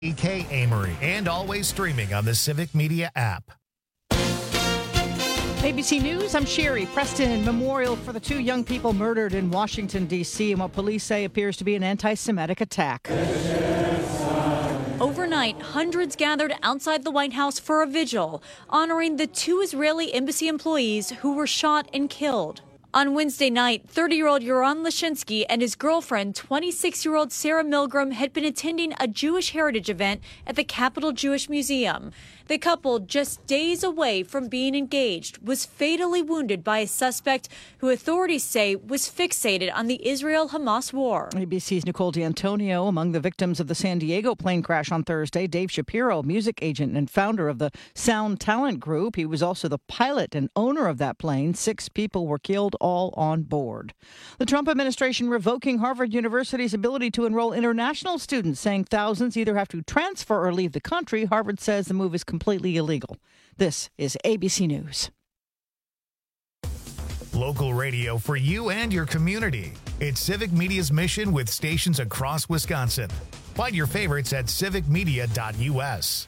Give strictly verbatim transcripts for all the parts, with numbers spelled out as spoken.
E K Amory, and always streaming on the Civic Media app. A B C News, I'm Sherry. Preston memorial for the two young people murdered in Washington, D C, and what police say appears to be an anti-Semitic attack. Overnight, hundreds gathered outside the White House for a vigil, honoring the two Israeli embassy employees who were shot and killed. On Wednesday night, thirty-year-old Yoram Lashinsky and his girlfriend, twenty-six-year-old Sarah Milgram, had been attending a Jewish heritage event at the Capitol Jewish Museum. The couple, just days away from being engaged, was fatally wounded by a suspect who authorities say was fixated on the Israel-Hamas war. A B C's Nicole D'Antonio. Among the victims of the San Diego plane crash on Thursday, Dave Shapiro, music agent and founder of the Sound Talent Group. He was also the pilot and owner of that plane. Six people were killed, all on board. The Trump administration revoking Harvard University's ability to enroll international students, saying thousands either have to transfer or leave the country. Harvard says the move is completely illegal. This is A B C News. Local radio for you and your community. It's Civic Media's mission with stations across Wisconsin. Find your favorites at civic media dot u s.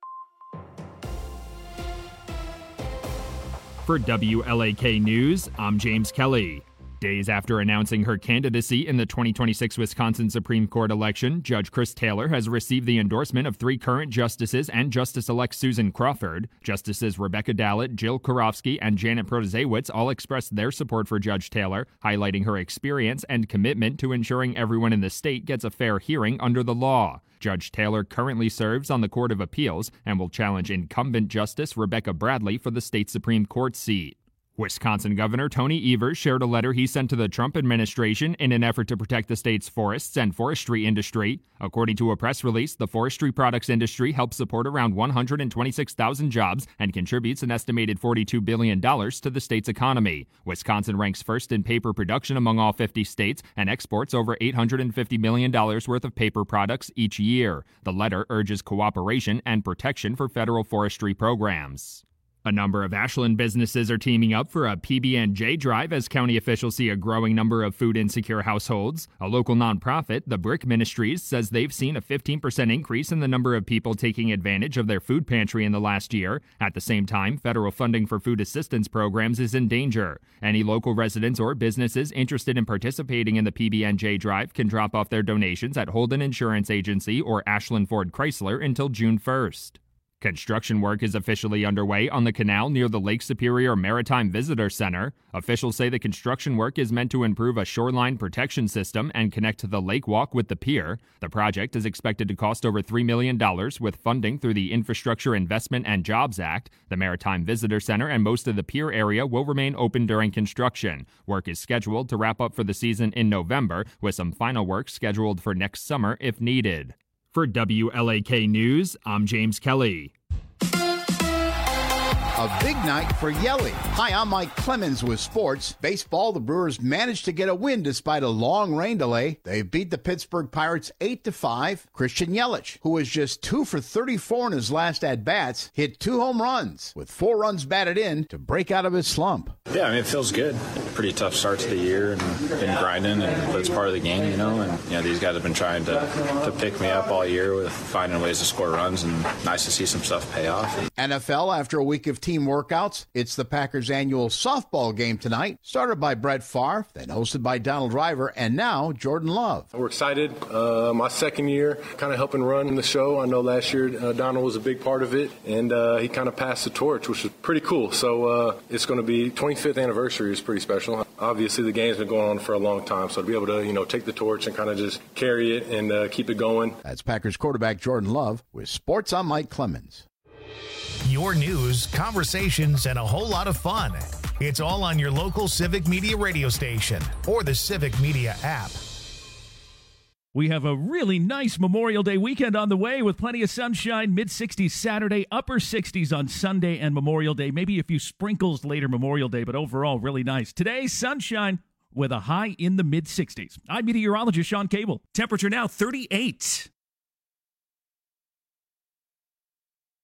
For W L A K News, I'm James Kelly. Days after announcing her candidacy in the twenty twenty-six Wisconsin Supreme Court election, Judge Chris Taylor has received the endorsement of three current justices and Justice-elect Susan Crawford. Justices Rebecca Dallett, Jill Karofsky, and Janet Protasiewicz all expressed their support for Judge Taylor, highlighting her experience and commitment to ensuring everyone in the state gets a fair hearing under the law. Judge Taylor currently serves on the Court of Appeals and will challenge incumbent Justice Rebecca Bradley for the state Supreme Court seat. Wisconsin Governor Tony Evers shared a letter he sent to the Trump administration in an effort to protect the state's forests and forestry industry. According to a press release, the forestry products industry helps support around one hundred twenty-six thousand jobs and contributes an estimated forty-two billion dollars to the state's economy. Wisconsin ranks first in paper production among all fifty states and exports over eight hundred fifty million dollars worth of paper products each year. The letter urges cooperation and protection for federal forestry programs. A number of Ashland businesses are teaming up for a P B and J drive as county officials see a growing number of food insecure households. A local nonprofit, the Brick Ministries, says they've seen a fifteen percent increase in the number of people taking advantage of their food pantry in the last year. At the same time, federal funding for food assistance programs is in danger. Any local residents or businesses interested in participating in the P B and J drive can drop off their donations at Holden Insurance Agency or Ashland Ford Chrysler until June first. Construction work is officially underway on the canal near the Lake Superior Maritime Visitor Center. Officials say the construction work is meant to improve a shoreline protection system and connect the lake walk with the pier. The project is expected to cost over three million dollars with funding through the Infrastructure Investment and Jobs Act. The Maritime Visitor Center and most of the pier area will remain open during construction. Work is scheduled to wrap up for the season in November, with some final work scheduled for next summer if needed. For W L A K News, I'm James Kelly. A big night for Yelly. Hi, I'm Mike Clemens with sports. Baseball, the Brewers managed to get a win despite a long rain delay. They beat the Pittsburgh Pirates eight to five. Christian Yelich, who was just two for thirty-four in his last at-bats, hit two home runs with four runs batted in to break out of his slump. Yeah, I mean, it feels good. Pretty tough start to the year and been grinding, and, but it's part of the game, you know, and you know, these guys have been trying to, to pick me up all year with finding ways to score runs, and nice to see some stuff pay off. N F L, after a week of team workouts, it's the Packers' annual softball game tonight, started by Brett Favre, then hosted by Donald Driver, and now Jordan Love. We're excited. Uh, my second year kind of helping run the show. I know last year uh, Donald was a big part of it, and uh, he kind of passed the torch, which was pretty cool. So uh, it's going to be twenty-fifth anniversary is pretty special. Obviously, the game's been going on for a long time, so to be able to, you know, take the torch and kind of just carry it and uh, keep it going. That's Packers quarterback Jordan Love with Sports. I'm Mike Clemens. Your news, conversations, and a whole lot of fun. It's all on your local Civic Media radio station or the Civic Media app. We have a really nice Memorial Day weekend on the way with plenty of sunshine, mid-sixties Saturday, upper sixties on Sunday and Memorial Day. Maybe a few sprinkles later Memorial Day, but overall really nice. Today, sunshine with a high in the mid-sixties. I'm meteorologist Sean Cable. Temperature now thirty-eight.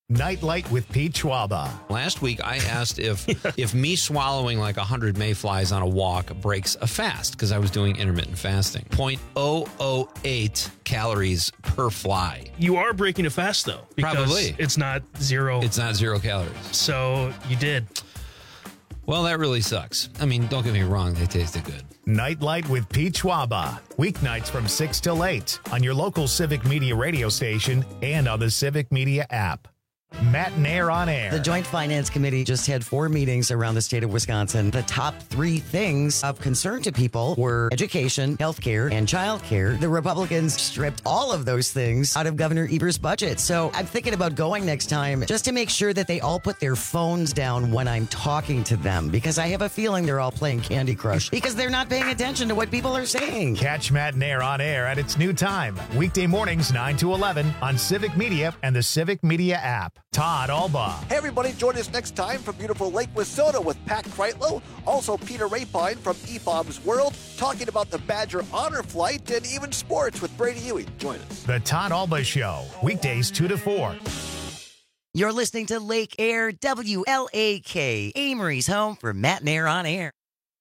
Nightlight with Pete Schwaba. Last week, I asked if if me swallowing like one hundred mayflies on a walk breaks a fast, because I was doing intermittent fasting. zero point zero zero eight calories per fly. You are breaking a fast, though. Because Probably. it's not zero. It's not zero calories. So you did. Well, that really sucks. I mean, don't get me wrong, they tasted good. Nightlight with Pete Schwaba. Weeknights from six till eight on your local Civic Media radio station and on the Civic Media app. Matt Nair on air. The Joint Finance Committee just had four meetings around the state of Wisconsin. The top three things of concern to people were education, healthcare, and childcare. The Republicans stripped all of those things out of Governor Evers' budget. So I'm thinking about going next time just to make sure that they all put their phones down when I'm talking to them, because I have a feeling they're all playing Candy Crush because they're not paying attention to what people are saying. Catch Matt Nair on air at its new time. Weekday mornings nine to eleven on Civic Media and the Civic Media app. Todd Alba. Hey, everybody, join us next time from beautiful Lake Wissota with Pat Kreitlow, also Peter Rapine from E F O B's World, talking about the Badger Honor Flight and even sports with Brady Ewing. Join us. The Todd Alba Show, weekdays two to four. You're listening to Lake Air, W L A K, Amory's home for Matt Nair on air.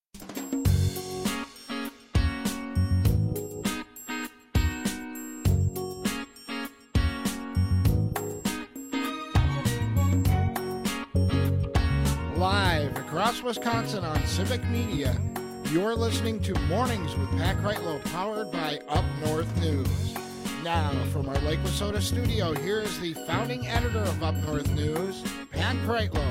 Live across Wisconsin on Civic Media, you're listening to Mornings with Pat Kreitlow, powered by Up North News. Now, from our Lake Wissota studio, here is the founding editor of Up North News, Pat Kreitlow.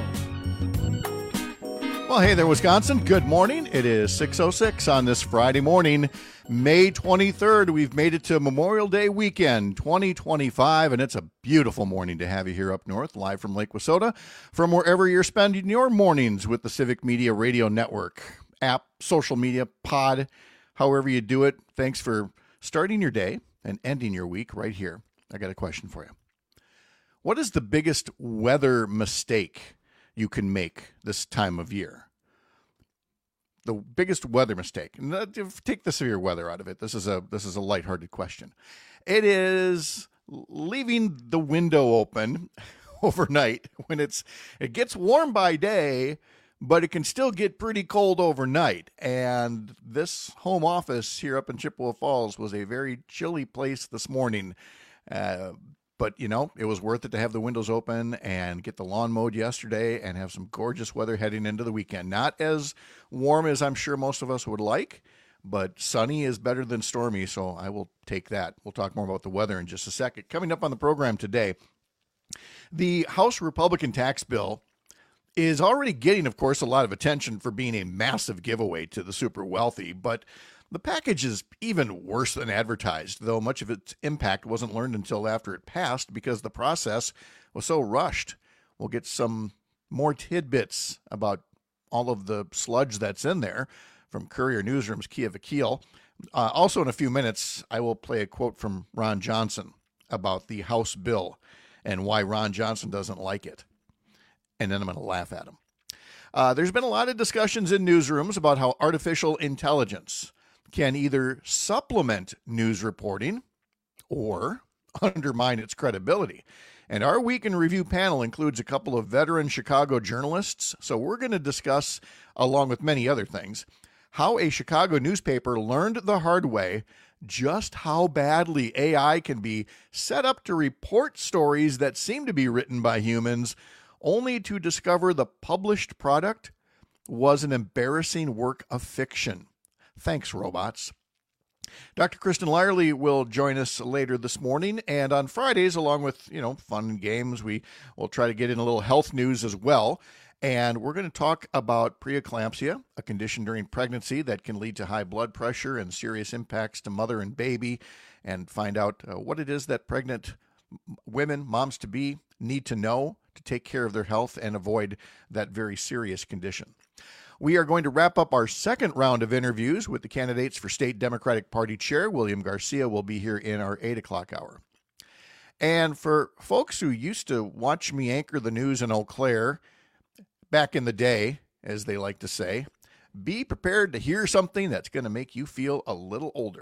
Well, hey there, Wisconsin. Good morning. It is six oh six on this Friday morning, May twenty-third. We've made it to Memorial Day weekend twenty twenty-five, and it's a beautiful morning to have you here up north, live from Lake Wissota, from wherever you're spending your mornings with the Civic Media Radio Network, app, social media, pod, however you do it. Thanks for starting your day and ending your week right here. I got a question for you. What is the biggest weather mistake you can make this time of year? The biggest weather mistake. Take the severe weather out of it. This is a this is a lighthearted question. It is leaving the window open overnight when it's it gets warm by day, but it can still get pretty cold overnight. And this home office here up in Chippewa Falls was a very chilly place this morning. Uh, But, you know, it was worth it to have the windows open and get the lawn mowed yesterday and have some gorgeous weather heading into the weekend. Not as warm as I'm sure most of us would like, but sunny is better than stormy, so I will take that. We'll talk more about the weather in just a second. Coming up on the program today, the House Republican tax bill is already getting, of course, a lot of attention for being a massive giveaway to the super wealthy, but the package is even worse than advertised, though much of its impact wasn't learned until after it passed because the process was so rushed. We'll get some more tidbits about all of the sludge that's in there from Courier Newsroom's Kia Vakil. Uh, also, in a few minutes, I will play a quote from Ron Johnson about the House bill and why Ron Johnson doesn't like it. And then I'm going to laugh at him. Uh, there's been a lot of discussions in newsrooms about how artificial intelligence can either supplement news reporting or undermine its credibility. And our Week in Review panel includes a couple of veteran Chicago journalists, so we're going to discuss, along with many other things, how a Chicago newspaper learned the hard way just how badly A I can be set up to report stories that seem to be written by humans, only to discover the published product was an embarrassing work of fiction. Thanks, robots. Doctor Kristen Lyerly will join us later this morning, and on Fridays, along with, you know, fun and games, we will try to get in a little health news as well. And we're going to talk about preeclampsia, a condition during pregnancy that can lead to high blood pressure and serious impacts to mother and baby, and find out uh, what it is that pregnant women, moms-to-be, need to know to take care of their health and avoid that very serious condition. We are going to wrap up our second round of interviews with the candidates for State Democratic Party Chair. William Garcia will be here in our eight o'clock hour. And for folks who used to watch me anchor the news in Eau Claire back in the day, as they like to say, be prepared to hear something that's going to make you feel a little older.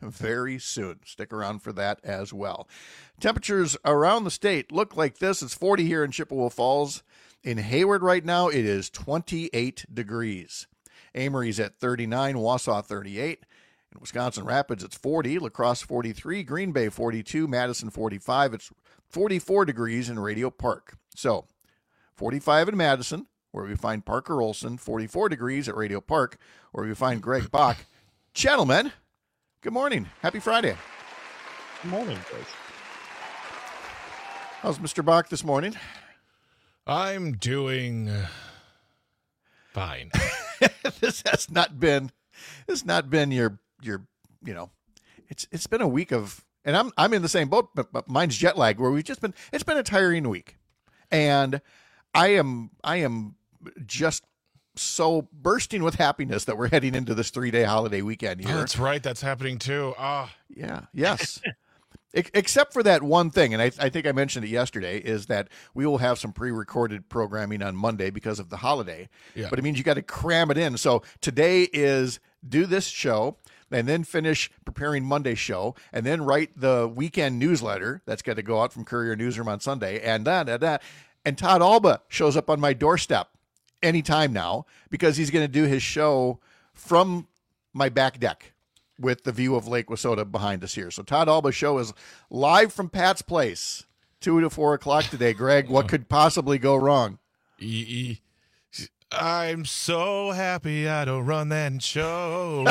very soon. Stick around for that as well. Temperatures around the state look like this. It's forty here in Chippewa Falls. In Hayward right now, it is twenty-eight degrees. Amory's at thirty-nine, Wausau thirty-eight. In Wisconsin Rapids, it's forty, La Crosse forty-three, Green Bay forty-two, Madison forty-five. It's forty-four degrees in Radio Park. So, forty-five in Madison, where we find Parker Olson, forty-four degrees at Radio Park, where we find Greg Bach. Gentlemen, good morning. Happy Friday. Good morning, guys. How's Mister Bach this morning? I'm doing fine. This has not been, this has not been your, your, you know, it's, it's been a week of, and I'm, I'm in the same boat, but, but mine's jet lag where we've just been, it's been a tiring week. And I am, I am just so bursting with happiness that we're heading into this three day holiday weekend here. Oh, that's right. That's happening too. Ah, yeah. Yes. Except for that one thing, and I, I think I mentioned it yesterday, is that we will have some pre-recorded programming on Monday because of the holiday. Yeah. But it means you got to cram it in. So today is do this show, and then finish preparing Monday's show, and then write the weekend newsletter that's got to go out from Courier Newsroom on Sunday, and that, and that. And Todd Alba shows up on my doorstep anytime now because he's going to do his show from my back deck with the view of Lake Wissota behind us here. So Todd Alba's show is live from Pat's place, two to four o'clock today. Greg, what could possibly go wrong? E- e- I'm so happy I don't run that show.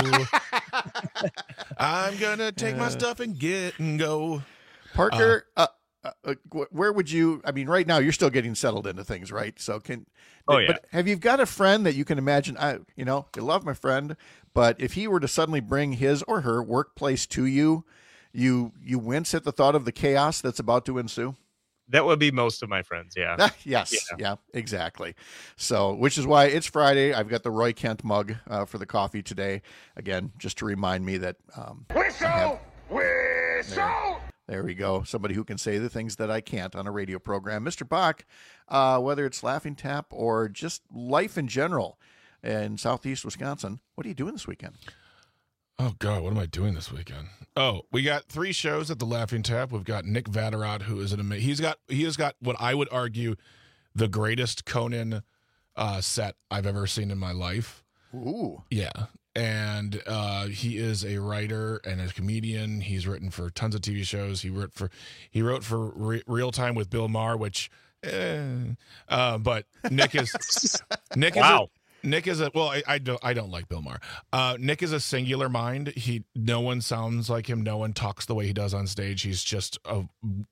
I'm going to take my stuff and get and go. Parker, uh, uh, uh, where would you, I mean, right now you're still getting settled into things, right? So can, oh, yeah. But have you got a friend that you can imagine, I, you know, I love my friend, but if he were to suddenly bring his or her workplace to you, you you wince at the thought of the chaos that's about to ensue? That would be most of my friends, yeah. yes, yeah. yeah, exactly. So, which is why it's Friday. I've got the Roy Kent mug uh, for the coffee today. Again, just to remind me that... Um, Whistle! Have, Whistle! There, there we go. Somebody who can say the things that I can't on a radio program. Mister Bach, uh, whether it's Laughing Tap or just life in general, in southeast Wisconsin. What are you doing this weekend? Oh, God, what am I doing this weekend? Oh, we got three shows at the Laughing Tap. We've got Nick Vatterott, who is an amazing... He's got, he has got what I would argue the greatest Conan uh, set I've ever seen in my life. Ooh. Yeah. And uh, he is a writer and a comedian. He's written for tons of T V shows. He wrote for he wrote for Re- Real Time with Bill Maher, which... Eh, uh, but Nick is... Nick wow. is... A, Nick is a well. I, I don't. I don't like Bill Maher. Uh, Nick is a singular mind. He. No one sounds like him. No one talks the way he does on stage. He's just a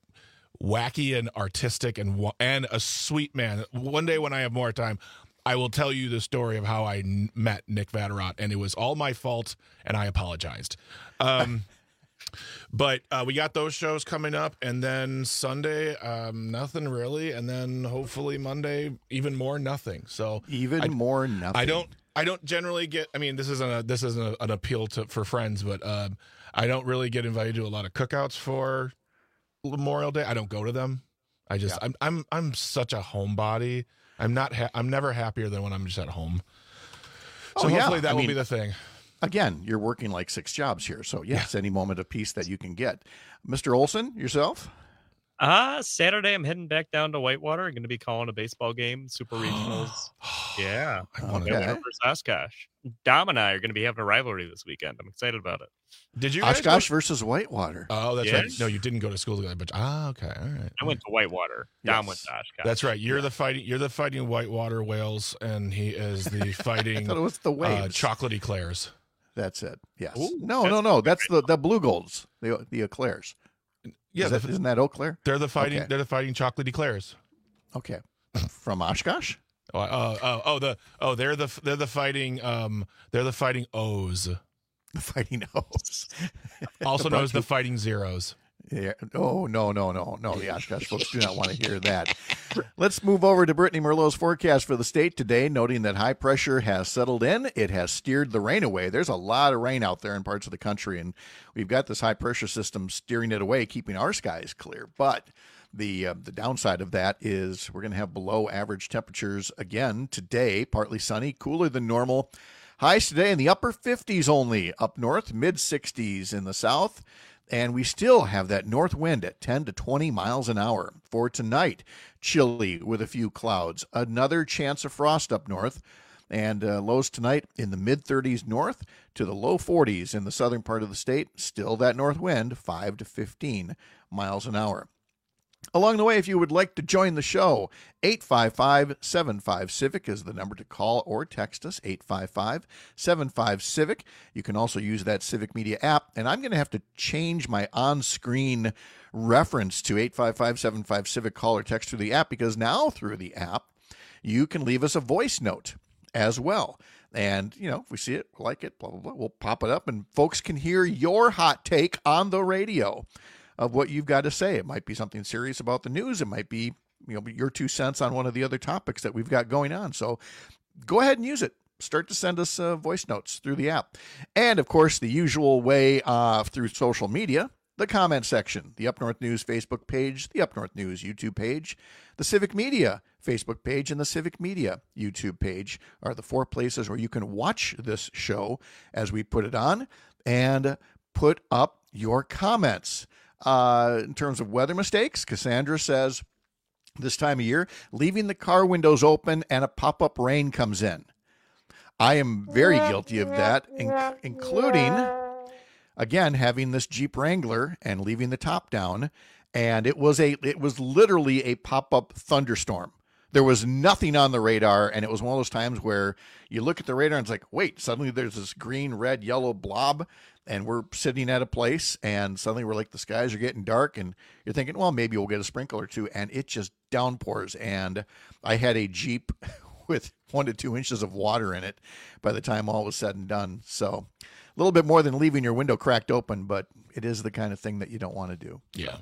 wacky and artistic and and a sweet man. One day when I have more time, I will tell you the story of how I n- met Nick Vatterott, and it was all my fault, and I apologized. Um, But uh, we got those shows coming up, and then Sunday, um, nothing really, and then hopefully Monday, even more nothing. So even I, more nothing. I don't. I don't generally get. I mean, this isn't a this isn't a, an appeal to for friends, but um, I don't really get invited to a lot of cookouts for Memorial Day. I don't go to them. I just yeah. I'm I'm I'm such a homebody. I'm not. Ha- I'm never happier than when I'm just at home. So oh, hopefully yeah. that I will mean, be the thing. Again, you're working like six jobs here. So, yes, yeah. any moment of peace that you can get. Mister Olson, yourself? Uh, Saturday, I'm heading back down to Whitewater. I'm going to be calling a baseball game, Super Regionals. yeah. I want to versus Oshkosh. Dom and I are going to be having a rivalry this weekend. I'm excited about it. Did you Oshkosh go- versus Whitewater? Oh, that's yes. right. No, you didn't go to school together, but ah, okay, all right. I went to Whitewater. Dom yes. went to Oshkosh. That's right. You're yeah. the fighting. You're the fighting Whitewater Whales, and he is the fighting. I thought it was the Waves. Uh, chocolate eclairs. That's it. Yes. Ooh, no, that's no, no. That's the the Blue Golds. The the eclairs. Yeah, Is that, the, isn't that Eau Claire? They're the fighting. Okay. They're the fighting chocolate eclairs. Okay. From Oshkosh? Oh, uh, oh, oh, the oh, they're the they're the fighting. Um, they're the fighting O's. The fighting O's. Also known as the fighting Zeros. Yeah. Oh, no, no, no, no. The Oshkosh folks do not want to hear that. Let's move over to Brittany Merlot's forecast for the state today, noting that high pressure has settled in. It has steered the rain away. There's a lot of rain out there in parts of the country, and we've got this high pressure system steering it away, keeping our skies clear. But the uh, the downside of that is we're going to have below average temperatures again today, partly sunny, cooler than normal. Highs today in the upper fifties only. Up north, mid sixties in the south. And we still have that north wind at ten to twenty miles an hour. For tonight, chilly with a few clouds. Another chance of frost up north. And uh, lows tonight in the mid thirties north to the low forties in the southern part of the state. Still that north wind, five to fifteen miles an hour. Along the way, if you would like to join the show, eight five five, seven five, CIVIC is the number to call or text us, eight five five, seven five, CIVIC. You can also use that Civic Media app, and I'm going to have to change my on-screen reference to eight five five, seven five, CIVIC call or text through the app, because now through the app, you can leave us a voice note as well. And, you know, if we see it, like it, blah, blah, blah, we'll pop it up, and folks can hear your hot take on the radio of what you've got to say. It might be something serious about the news. It might be, you know, your two cents on one of the other topics that we've got going on. So go ahead and use it. Start to send us uh, voice notes through the app. And, of course, the usual way uh, through social media, the comment section, the Up North News Facebook page, the Up North News YouTube page, the Civic Media Facebook page, and the Civic Media YouTube page are the four places where you can watch this show as we put it on and put up your comments. Uh, in terms of weather mistakes, Cassandra says this time of year, leaving the car windows open and a pop-up rain comes in. I am very guilty of that, in- including, again, having this Jeep Wrangler and leaving the top down. And it was a, it was literally a pop-up thunderstorm. There was nothing on the radar, and it was one of those times where you look at the radar and it's like, wait, suddenly there's this green, red, yellow blob, and we're sitting at a place, and suddenly we're like, the skies are getting dark, and you're thinking, well, maybe we'll get a sprinkle or two, and it just downpours. And I had a Jeep with one to two inches of water in it by the time all was said and done. So a little bit more than leaving your window cracked open, but it is the kind of thing that you don't want to do. Yeah.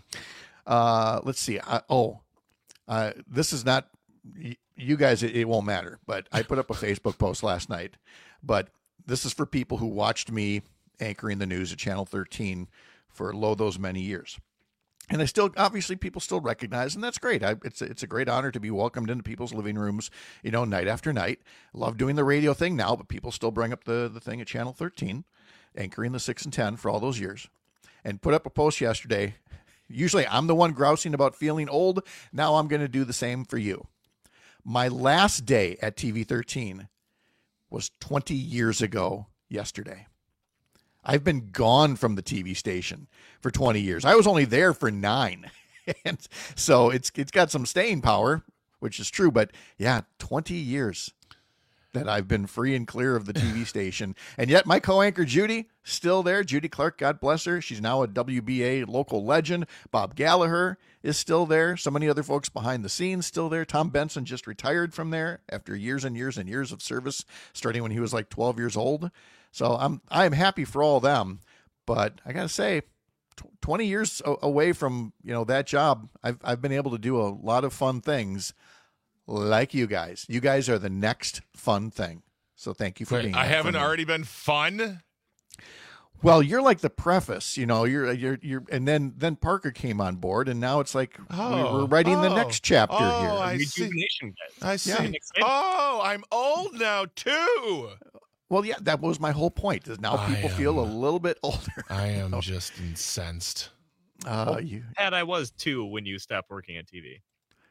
Uh, let's see. I, oh, uh, this is not... You guys, it, it won't matter, but I put up a Facebook post last night, but this is for people who watched me anchoring the news at Channel thirteen for lo those many years. And I still, obviously, people still recognize, and that's great. I, it's, it's a great honor to be welcomed into people's living rooms, you know, night after night. Love doing the radio thing now, but people still bring up the, the thing at Channel thirteen, anchoring the six and ten for all those years. And put up a post yesterday. Usually I'm the one grousing about feeling old. Now I'm going to do the same for you. My last day at T V thirteen was twenty years ago yesterday. I've been gone from the T V station for twenty years. I was only there for nine. And so it's it's got some staying power, which is true. But yeah, twenty years that I've been free and clear of the T V station. And yet my co-anchor Judy, still there. Judy Clark, God bless her. She's now a W B A local legend. Bob Gallagher is still there. So many other folks behind the scenes still there. Tom Benson just retired from there after years and years and years of service, starting when he was like twelve years old. So I'm I'm happy for all of them. But I got to say, twenty years away from, you know, that job, I've I've been able to do a lot of fun things. Like you guys. You guys are the next fun thing. So thank you for Wait, being I here haven't for me. already been fun? Well, you're like the preface, you know, you're, you're, you're, and then, then Parker came on board, and now it's like Oh, we're writing oh, the next chapter oh, here. I see. Rejuvenation, guys. I see. Yeah. Oh, I'm old now, too. Well, yeah, that was my whole point, is now I people feel a am- little bit older. I am just incensed. Uh, you, Had I was two when you stopped working on T V.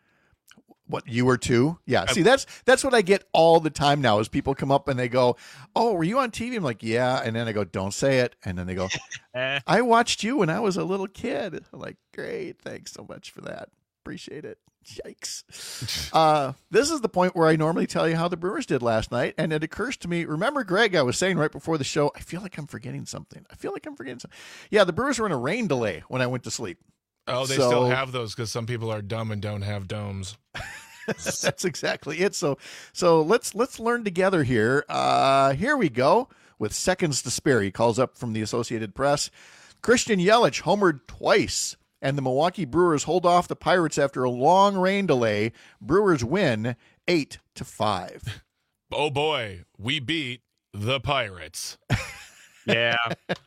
what, you were too? Yeah, see, that's that's what I get all the time now, is people come up and they go, oh, were you on T V? I'm like, yeah, and then I go, don't say it, and then they go, Eh. I watched you when I was a little kid. I'm like, great, thanks so much for that. Appreciate it. Yikes. Uh, this is the point where I normally tell you how the Brewers did last night, and it occurs to me, remember, Greg, I was saying right before the show, I feel like I'm forgetting something. I feel like I'm forgetting something. Yeah, the Brewers were in a rain delay when I went to sleep. Oh, they So- still have those because some people are dumb and don't have domes. That's exactly it. So, so let's let's learn together here. Uh, here we go with seconds to spare. He calls up from the Associated Press. Christian Yelich homered twice, and the Milwaukee Brewers hold off the Pirates after a long rain delay. Brewers win eight to five. Oh boy, we beat the Pirates. Yeah.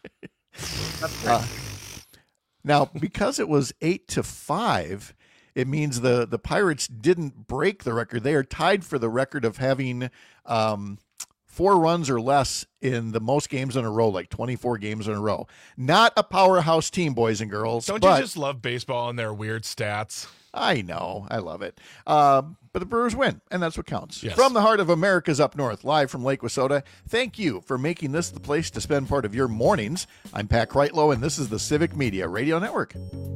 Uh, now, because it was eight to five, it means the, the Pirates didn't break the record. They are tied for the record of having um, four runs or less in the most games in a row, like twenty-four games in a row. Not a powerhouse team, boys and girls. Don't but you just love baseball and their weird stats? I know. I love it. Uh, but the Brewers win, and that's what counts. Yes. From the heart of America's Up North, live from Lake Wissota, thank you for making this the place to spend part of your mornings. I'm Pat Kreitlow, and this is the Civic Media Radio Network.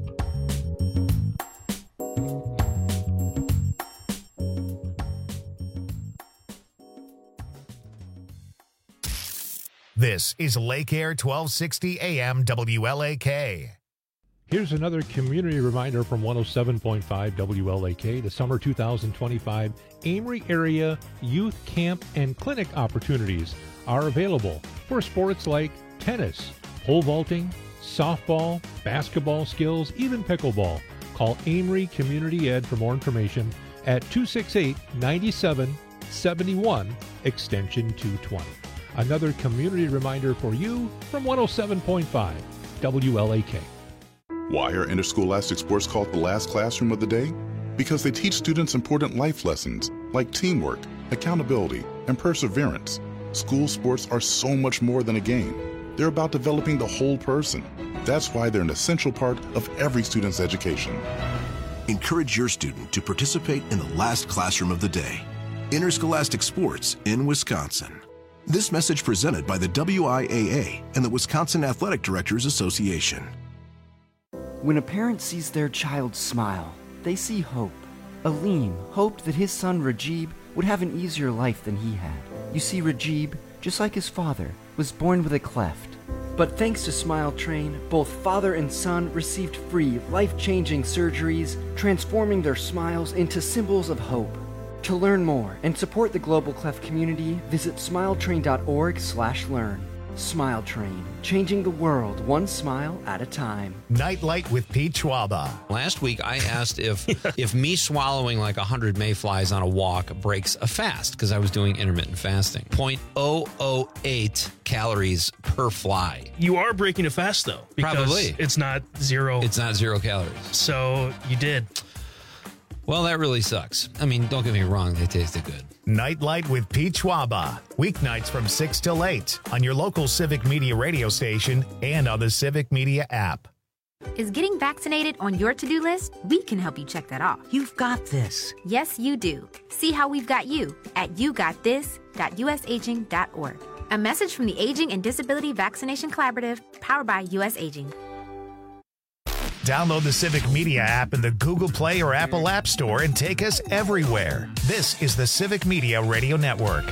This is Lake Air twelve sixty A M W L A K. Here's another community reminder from one oh seven point five W L A K. The summer two thousand twenty-five Amory Area Youth Camp and Clinic opportunities are available for sports like tennis, pole vaulting, softball, basketball skills, even pickleball. Call Amory Community Ed for more information at two six eight, nine seven seven one, extension two twenty. Another community reminder for you from one oh seven point five W L A K. Why are interscholastic sports called the last classroom of the day? Because they teach students important life lessons like teamwork, accountability, and perseverance. School sports are so much more than a game. They're about developing the whole person. That's why they're an essential part of every student's education. Encourage your student to participate in the last classroom of the day. Interscholastic sports in Wisconsin. This message presented by the W I A A and the Wisconsin Athletic Directors Association. When a parent sees their child smile, they see hope. Aleem hoped that his son Rajib would have an easier life than he had. You see, Rajib, just like his father, was born with a cleft. But thanks to Smile Train, both father and son received free, life-changing surgeries, transforming their smiles into symbols of hope. To learn more and support the Global Cleft community, visit smiletrain.org slash learn. Smile Train, changing the world one smile at a time. Nightlight with Pete Schwaba. Last week, I asked if if me swallowing like one hundred mayflies on a walk breaks a fast, because I was doing intermittent fasting. zero point zero zero eight calories per fly. You are breaking a fast, though. Because Probably. It's not zero. It's not zero calories. So you did. Well, that really sucks. I mean, don't get me wrong, they tasted good. Nightlight with Pete Schwaba. Weeknights from six till eight on your local Civic Media radio station and on the Civic Media app. Is getting vaccinated on your to-do list? We can help you check that off. You've got this. Yes, you do. See how we've got you at you got this dot u s aging dot org. A message from the Aging and Disability Vaccination Collaborative, powered by U S Aging. Download the Civic Media app in the Google Play or Apple App Store and take us everywhere. This is the Civic Media Radio Network.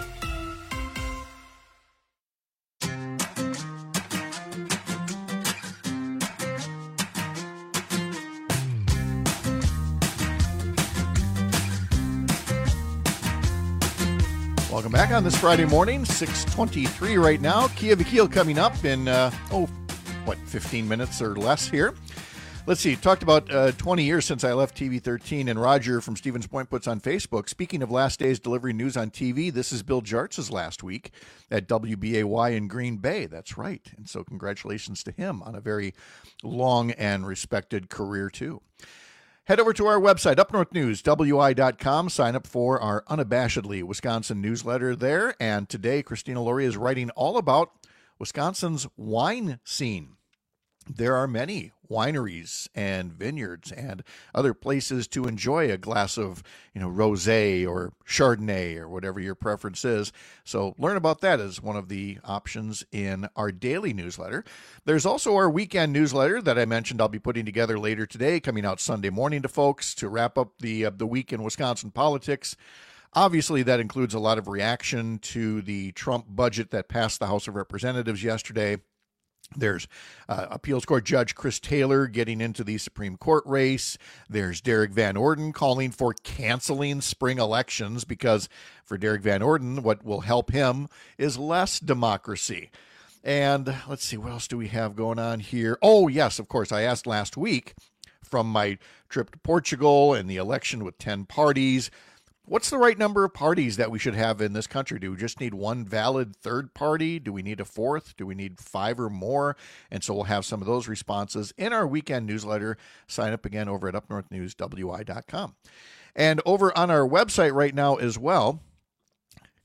Welcome back on this Friday morning, six twenty-three right now. Kia Vakil coming up in, uh, oh, what, fifteen minutes or less here. Let's see, talked about uh, twenty years since I left T V thirteen, and Roger from Stevens Point puts on Facebook, speaking of last days delivering news on T V, this is Bill Jartz's last week at W B A Y in Green Bay. That's right. And so congratulations to him on a very long and respected career, too. Head over to our website, up north news w i dot com. Sign up for our Unabashedly Wisconsin newsletter there. And today, Christina Laurie is writing all about Wisconsin's wine scene. There are many wineries and vineyards and other places to enjoy a glass of, you know, rosé or Chardonnay or whatever your preference is. So learn about that as one of the options in our daily newsletter. There's also our weekend newsletter that I mentioned I'll be putting together later today, coming out Sunday morning to folks to wrap up the uh, the week in Wisconsin politics. Obviously, that includes a lot of reaction to the Trump budget that passed the House of Representatives yesterday. There's uh, appeals court judge Chris Taylor getting into the Supreme Court race. There's Derek Van Orden calling for canceling spring elections because for Derek Van Orden, what will help him is less democracy. And let's see, what else do we have going on here? Oh, yes, of course. I asked last week from my trip to Portugal and the election with ten parties, what's the right number of parties that we should have in this country? Do we just need one valid third party? Do we need a fourth? Do we need five or more? And so we'll have some of those responses in our weekend newsletter. Sign up again over at up north news w i dot com. And over on our website right now as well,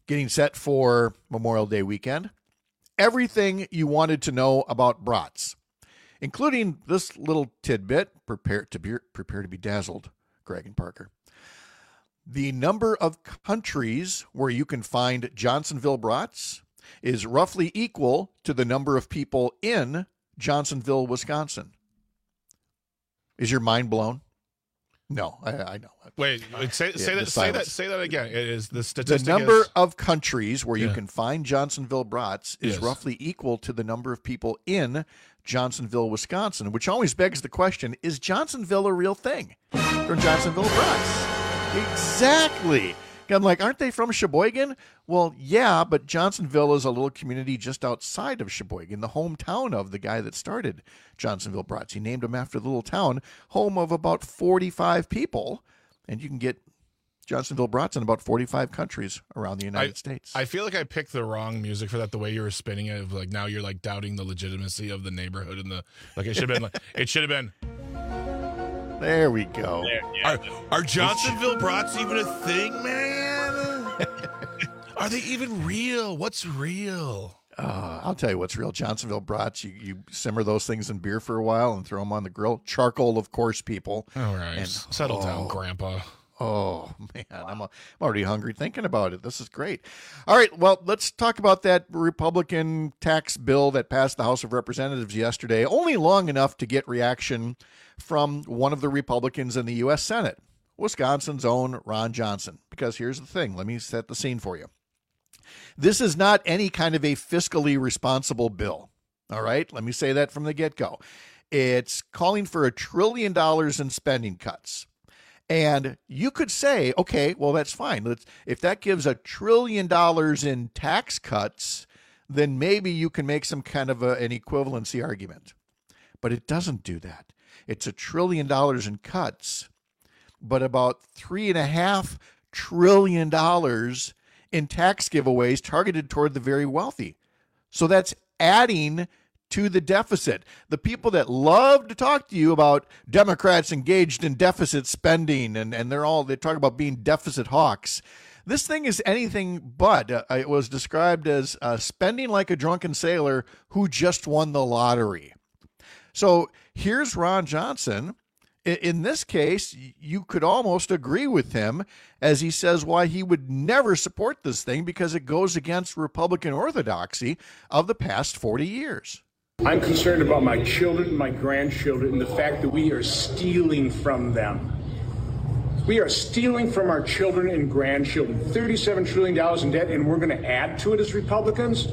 getting set for Memorial Day weekend. Everything you wanted to know about brats, including this little tidbit. Prepare to be prepare to be dazzled, Greg and Parker. The number of countries where you can find Johnsonville brats is roughly equal to the number of people in Johnsonville, Wisconsin. Is your mind blown? No, I, I know. Wait, wait say, Yeah, say the that. Say that. silence. Say that again. It is the The statistic. number is, of countries where you Yeah. can find Johnsonville brats is Yes. roughly equal to the number of people in Johnsonville, Wisconsin, which always begs the question, is Johnsonville a real thing? From Johnsonville brats. Exactly. I'm like, aren't they from Sheboygan? Well, yeah, but Johnsonville is a little community just outside of Sheboygan, the hometown of the guy that started Johnsonville brats. He named him after the little town, home of about forty-five people, and you can get Johnsonville brats in about forty-five countries around the United I, States. I feel like I picked the wrong music for that. The way you were spinning it, of like now you're like doubting the legitimacy of the neighborhood and the like. It should have been like it should have been. There we go. Are, are Johnsonville brats even a thing, man? Are they even real? What's real? Uh, I'll tell you what's real. Johnsonville brats, you, you simmer those things in beer for a while and throw them on the grill. Charcoal, of course, people. All right. And, Settle oh, down, Grandpa. Oh, man, I'm, I'm already hungry thinking about it. This is great. All right, well, let's talk about that Republican tax bill that passed the House of Representatives yesterday, only long enough to get reaction from one of the Republicans in the U S Senate, Wisconsin's own Ron Johnson. Because here's the thing. Let me set the scene for you. This is not any kind of a fiscally responsible bill. All right, let me say that from the get-go. It's calling for a trillion dollars in spending cuts. And you could say, okay, well, that's fine. Let's, if that gives a trillion dollars in tax cuts, then maybe you can make some kind of a, an equivalency argument. But it doesn't do that. It's a trillion dollars in cuts, but about three and a half trillion dollars in tax giveaways targeted toward the very wealthy. So that's adding to the deficit. The people that love to talk to you about Democrats engaged in deficit spending, and, and they're all, they talk about being deficit hawks. This thing is anything but. Uh, it was described as uh, spending like a drunken sailor who just won the lottery. So here's Ron Johnson. In this case, you could almost agree with him as he says why he would never support this thing because it goes against Republican orthodoxy of the past forty years. I'm concerned about my children, my grandchildren, and the fact that we are stealing from them. We are stealing from our children and grandchildren. thirty-seven trillion dollars in debt, and we're going to add to it as Republicans?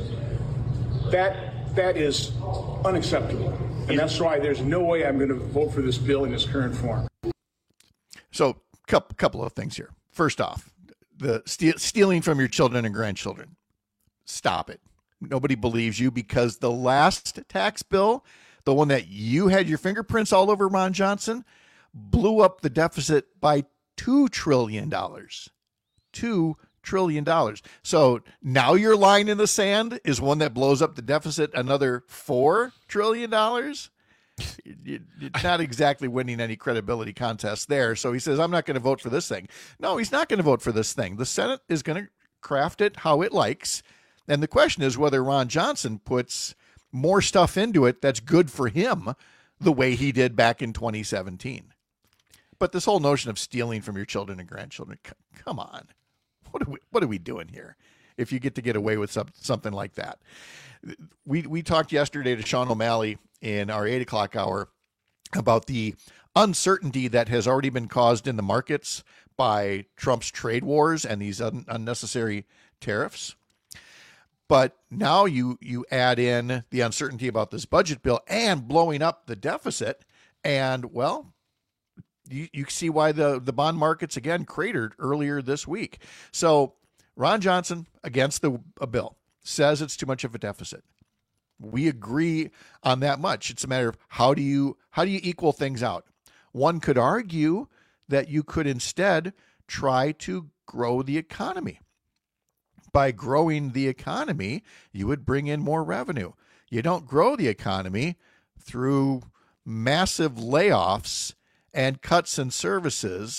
That, that is unacceptable. And that's why there's no way I'm going to vote for this bill in its current form. So, couple couple of things here. First off, the ste- stealing from your children and grandchildren. Stop it. Nobody believes you because the last tax bill, the one that you had your fingerprints all over, Ron Johnson, blew up the deficit by two trillion dollars. two trillion dollars. So now your line in the sand is one that blows up the deficit another four trillion dollars. You're not exactly winning any credibility contest there. So he says, I'm not going to vote for this thing. No, he's not going to vote for this thing. The Senate is going to craft it how it likes. And the question is whether Ron Johnson puts more stuff into it that's good for him the way he did back in twenty seventeen. But this whole notion of stealing from your children and grandchildren, c- come on. What are we, what are we doing here if you get to get away with some, something like that? We, we talked yesterday to Sean O'Malley in our eight o'clock hour about the uncertainty that has already been caused in the markets by Trump's trade wars and these un, unnecessary tariffs. But now you you add in the uncertainty about this budget bill and blowing up the deficit. And, well, you, you see why the, the bond markets, again, cratered earlier this week. So Ron Johnson, against the a bill, says it's too much of a deficit. We agree on that much. It's a matter of how do you how do you equal things out? One could argue that you could instead try to grow the economy. By growing the economy, you would bring in more revenue. You don't grow the economy through massive layoffs and cuts in services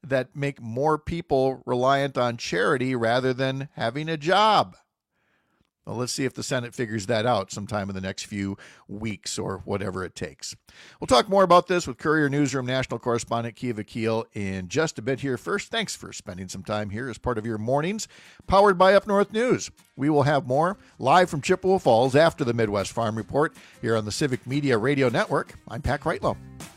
that make more people reliant on charity rather than having a job. Well, let's see if the Senate figures that out sometime in the next few weeks or whatever it takes. We'll talk more about this with Courier Newsroom national correspondent Kiva Keel in just a bit here. First, thanks for spending some time here as part of your mornings, powered by Up North News. We will have more live from Chippewa Falls after the Midwest Farm Report here on the Civic Media Radio Network. I'm Pat Kreitlow.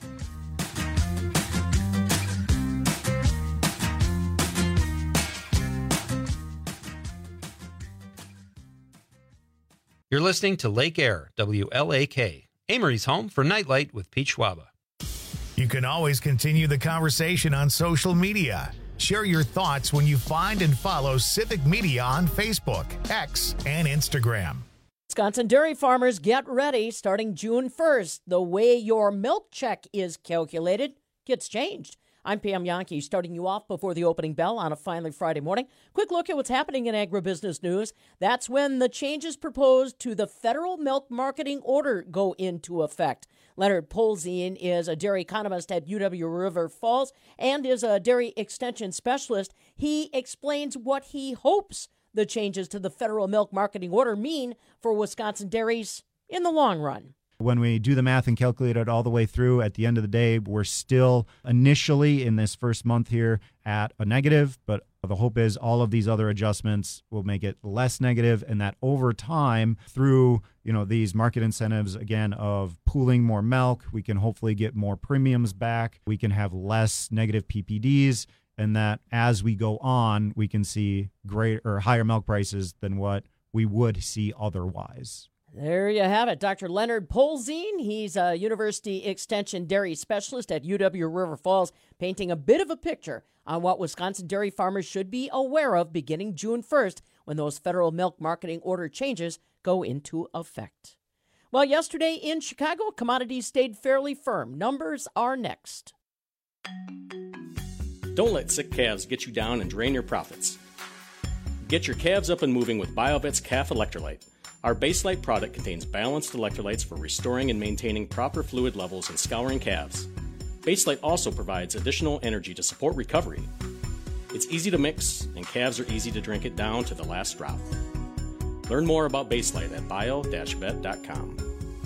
You're listening to Lake Air, W L A K, Amory's home for Nightlight with Pete Schwaba. You can always continue the conversation on social media. Share your thoughts when you find and follow Civic Media on Facebook, X, and Instagram. Wisconsin dairy farmers, get ready. Starting June first, the way your milk check is calculated gets changed. I'm Pam Yankee, starting you off before the opening bell on a finally Friday morning. Quick look at what's happening in agribusiness news. That's when the changes proposed to the federal milk marketing order go into effect. Leonard Polzin is a dairy economist at U W River Falls and is a dairy extension specialist. He explains what he hopes the changes to the federal milk marketing order mean for Wisconsin dairies in the long run. When we do the math and calculate it all the way through, at the end of the day, we're still initially in this first month here at a negative, but the hope is all of these other adjustments will make it less negative, and that over time, through you know these market incentives, again, of pooling more milk, we can hopefully get more premiums back. We can have less negative P P Ds, and that as we go on, we can see greater or higher milk prices than what we would see otherwise. There you have it. Doctor Leonard Polzin, he's a University Extension dairy specialist at U W River Falls, painting a bit of a picture on what Wisconsin dairy farmers should be aware of beginning June first when those federal milk marketing order changes go into effect. Well, yesterday in Chicago, commodities stayed fairly firm. Numbers are next. Don't let sick calves get you down and drain your profits. Get your calves up and moving with BioVet's Calf Electrolyte. Our Baselite product contains balanced electrolytes for restoring and maintaining proper fluid levels and scouring calves. Baselite also provides additional energy to support recovery. It's easy to mix, and calves are easy to drink it down to the last drop. Learn more about Baselite at bio dash vet dot com.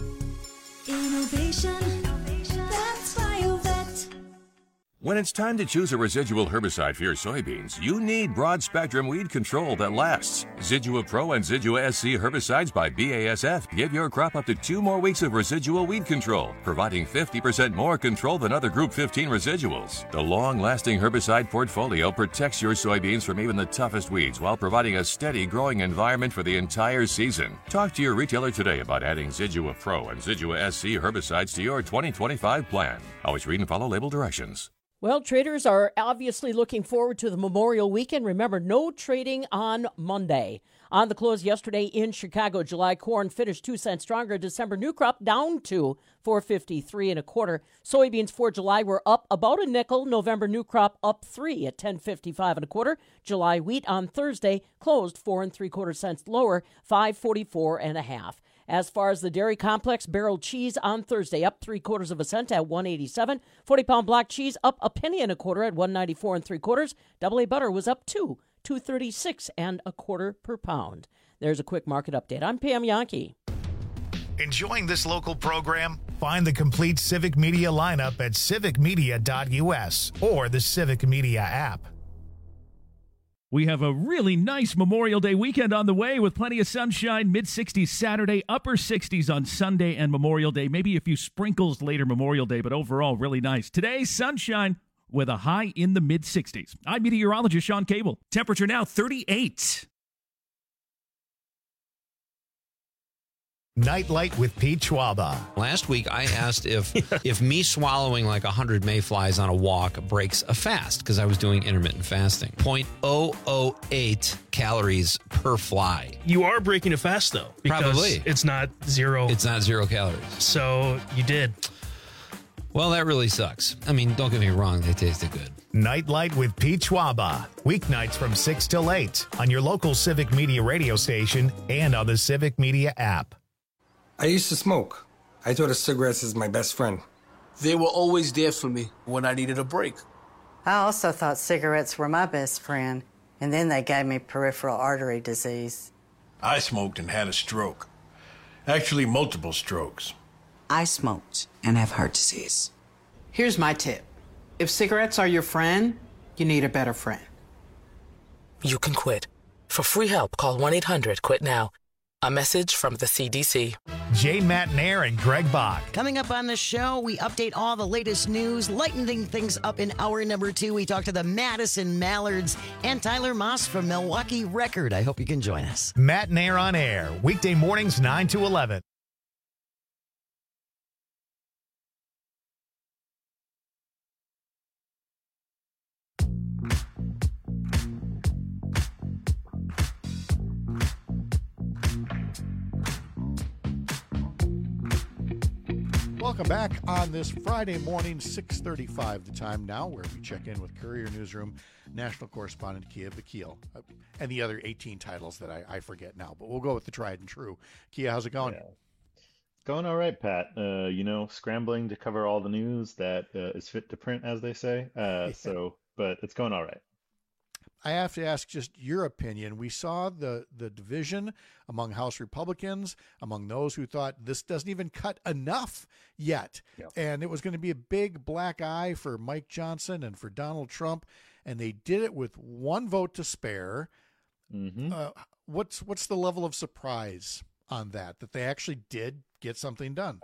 Innovation, that's BioVet. When it's time to choose a residual herbicide for your soybeans, you need broad-spectrum weed control that lasts. Zidua Pro and Zidua S C herbicides by B A S F give your crop up to two more weeks of residual weed control, providing fifty percent more control than other Group fifteen residuals. The long-lasting herbicide portfolio protects your soybeans from even the toughest weeds while providing a steady growing environment for the entire season. Talk to your retailer today about adding Zidua Pro and Zidua S C herbicides to your twenty twenty-five plan. Always read and follow label directions. Well, traders are obviously looking forward to the Memorial Weekend. Remember, no trading on Monday. On the close yesterday in Chicago, July corn finished two cents stronger. December new crop down to four fifty-three and a quarter. Soybeans for July were up about a nickel. November new crop up three at ten fifty-five and a quarter. July wheat on Thursday closed four and three quarter cents lower, five forty-four and a half. As far as the dairy complex, barrel cheese on Thursday up three quarters of a cent at one eighty-seven. forty pound block cheese up a penny and a quarter at one ninety-four and three quarters. Double A butter was up two, two thirty-six and a quarter per pound. There's a quick market update. I'm Pam Yankee. Enjoying this local program? Find the complete Civic Media lineup at civic media dot u s or the Civic Media app. We have a really nice Memorial Day weekend on the way with plenty of sunshine, mid sixties Saturday, upper sixties on Sunday and Memorial Day. Maybe a few sprinkles later Memorial Day, but overall really nice. Today, sunshine with a high in the mid sixties. I'm meteorologist Sean Cable. Temperature now thirty-eight. Nightlight with Pete Schwaba. Last week, I asked if if me swallowing like one hundred mayflies on a walk breaks a fast, because I was doing intermittent fasting. zero point zero zero eight calories per fly. You are breaking a fast, though. Because Probably. It's not zero. It's not zero calories. So you did. Well, that really sucks. I mean, don't get me wrong, they tasted good. Nightlight with Pete Schwaba. Weeknights from six till eight on your local Civic Media radio station and on the Civic Media app. I used to smoke. I thought of cigarettes as my best friend. They were always there for me when I needed a break. I also thought cigarettes were my best friend, and then they gave me peripheral artery disease. I smoked and had a stroke. Actually, multiple strokes. I smoked and have heart disease. Here's my tip. If cigarettes are your friend, you need a better friend. You can quit. For free help, call one eight hundred quit now. A message from the C D C. Jay Matnair and Greg Bach. Coming up on the show, we update all the latest news, lightening things up in hour number two. We talk to the Madison Mallards and Tyler Moss from Milwaukee Record. I hope you can join us. Matnair on air, weekday mornings nine to eleven. Welcome back on this Friday morning, six thirty-five the time now, where we check in with Courier Newsroom national correspondent Kia Vakil, uh, and the other eighteen titles that I, I forget now, but we'll go with the tried and true. Kia, how's it going? Yeah. Going all right, Pat. Uh, you know, scrambling to cover all the news that uh, is fit to print, as they say. Uh, yeah. So, but it's going all right. I have to ask just your opinion. We saw the, the division among House Republicans, among those who thought this doesn't even cut enough yet. Yeah. And it was going to be a big black eye for Mike Johnson and for Donald Trump. And they did it with one vote to spare. Mm-hmm. Uh, what's what's the level of surprise on that, that they actually did get something done?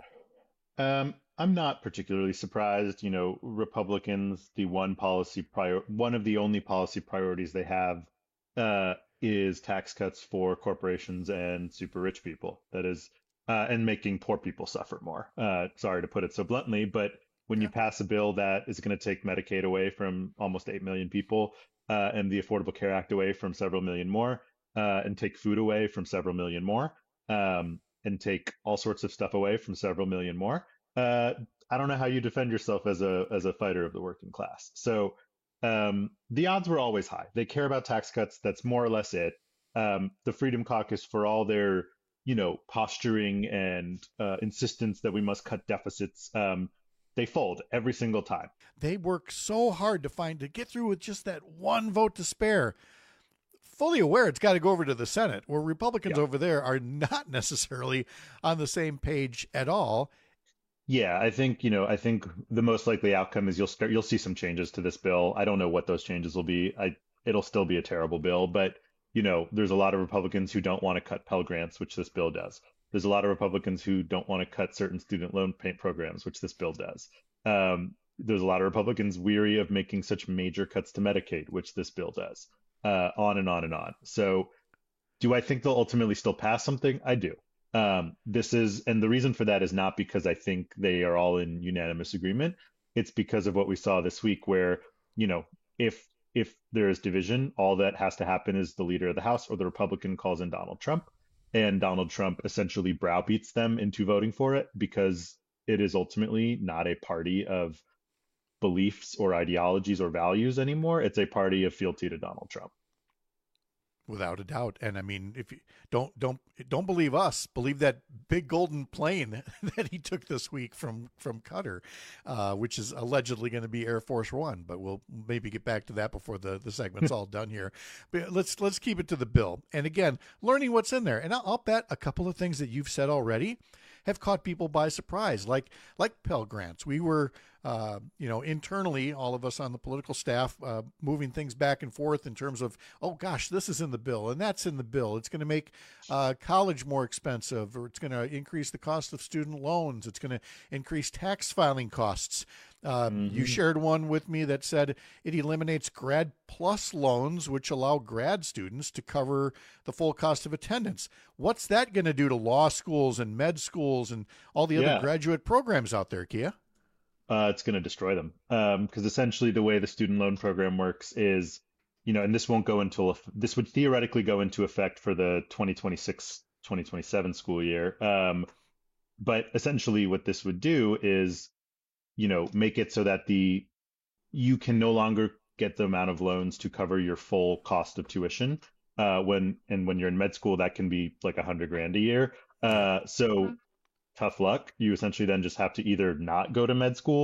Um, I'm not particularly surprised. You know, Republicans, the one policy prior, one of the only policy priorities they have uh, is tax cuts for corporations and super rich people. That is, uh, and making poor people suffer more. Uh, sorry to put it so bluntly, but when you pass a bill that is going to take Medicaid away from almost eight million people uh, and the Affordable Care Act away from several million more, uh, and take food away from several million more, um, and take all sorts of stuff away from several million more, Uh, I don't know how you defend yourself as a as a fighter of the working class. So um, the odds were always high. They care about tax cuts. That's more or less it. Um, the Freedom Caucus, for all their you know posturing and uh, insistence that we must cut deficits, um, they fold every single time. They work so hard to find to get through with just that one vote to spare. Fully aware it's got to go over to the Senate, where Republicans yeah. over there are not necessarily on the same page at all. Yeah, I think, you know, I think the most likely outcome is you'll start, you'll see some changes to this bill. I don't know what those changes will be. I, it'll still be a terrible bill, but, you know, there's a lot of Republicans who don't want to cut Pell Grants, which this bill does. There's a lot of Republicans who don't want to cut certain student loan payment programs, which this bill does. Um, there's a lot of Republicans weary of making such major cuts to Medicaid, which this bill does, uh, on and on and on. So do I think they'll ultimately still pass something? I do. Um, this is, and the reason for that is not because I think they are all in unanimous agreement. It's because of what we saw this week, where, you know, if if there is division, all that has to happen is the leader of the House or the Republican calls in Donald Trump, and Donald Trump essentially browbeats them into voting for it, because it is ultimately not a party of beliefs or ideologies or values anymore. It's a party of fealty to Donald Trump. Without a doubt. And I mean, if you don't don't don't believe us, believe that big golden plane that he took this week from from Qatar, uh, which is allegedly going to be Air Force One. But we'll maybe get back to that before the, the segment's all done here. But let's let's keep it to the bill. And again, learning what's in there. And I'll, I'll bet a couple of things that you've said already have caught people by surprise, like like Pell Grants. We were, uh, you know, internally, all of us on the political staff, uh, moving things back and forth in terms of, oh gosh, this is in the bill and that's in the bill. It's going to make uh, college more expensive, or it's going to increase the cost of student loans. It's going to increase tax filing costs. Uh, mm-hmm. You shared one with me that said it eliminates Grad Plus loans, which allow grad students to cover the full cost of attendance. What's that going to do to law schools and med schools and all the other Yeah. graduate programs out there, Kia? Uh, it's going to destroy them. Um, because essentially the way the student loan program works is, you know, and this won't go until, this would theoretically go into effect for the twenty twenty-six twenty twenty-seven school year. Um, but essentially what this would do is, you know, make it so that the, you can no longer get the amount of loans to cover your full cost of tuition. Uh, when, and when you're in med school, that can be like a hundred grand a year. Uh, so tough luck. You essentially then just have to either not go to med school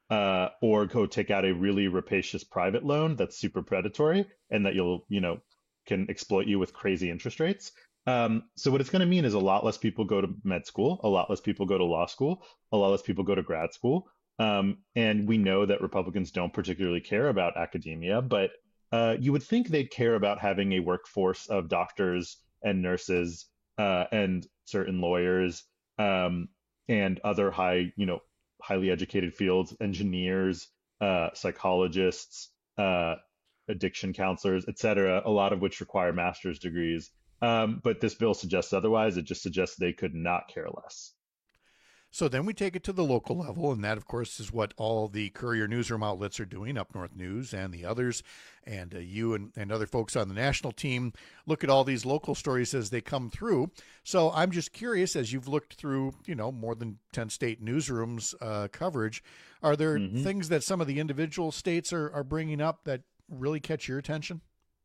uh, or go take out a really rapacious private loan that's super predatory and that you'll, you know, can exploit you with crazy interest rates. Um, so what it's going to mean is a lot less people go to med school, a lot less people go to law school, a lot less people go to grad school. Um, and we know that Republicans don't particularly care about academia, but uh, you would think they'd care about having a workforce of doctors and nurses uh, and certain lawyers um, and other high, you know, highly educated fields, engineers, uh, psychologists, uh, addiction counselors, et cetera, a lot of which require master's degrees. Um, but this bill suggests otherwise. It just suggests they could not care less. So then we take it to the local level, and that, of course, is what all the Courier newsroom outlets are doing, Up North News and the others, and uh, you and, and other folks on the national team look at all these local stories as they come through. So I'm just curious, as you've looked through, you know, more than ten state newsrooms uh, coverage, are there mm-hmm. things that some of the individual states are, are bringing up that really catch your attention?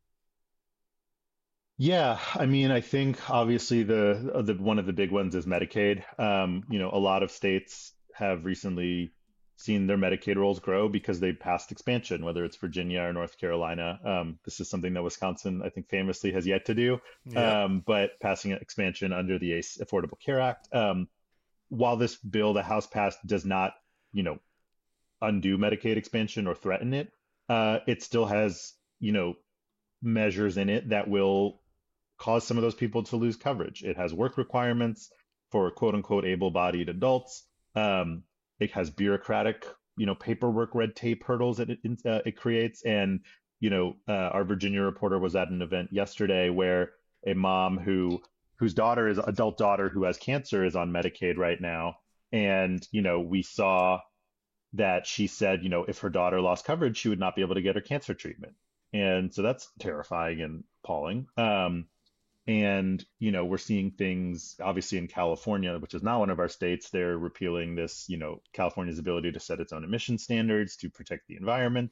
Yeah, I mean, I think obviously the the one of the big ones is Medicaid. Um, you know, a lot of states have recently seen their Medicaid rolls grow because they passed expansion, whether it's Virginia or North Carolina. Um, this is something that Wisconsin, I think, famously has yet to do. Yeah. Um, but passing expansion under the Affordable Care Act. Um, while this bill the House passed does not, you know, undo Medicaid expansion or threaten it, uh, it still has, you know, measures in it that will cause some of those people to lose coverage. It has work requirements for quote unquote able-bodied adults. Um, it has bureaucratic, you know, paperwork, red tape hurdles that it, uh, it creates. And, you know, uh, our Virginia reporter was at an event yesterday where a mom who whose daughter is adult daughter who has cancer is on Medicaid right now. And, you know, we saw that she said, you know, if her daughter lost coverage, she would not be able to get her cancer treatment. And so that's terrifying and appalling. Um, And, you know, we're seeing things obviously in California, which is not one of our states. They're repealing this, you know, California's ability to set its own emission standards to protect the environment.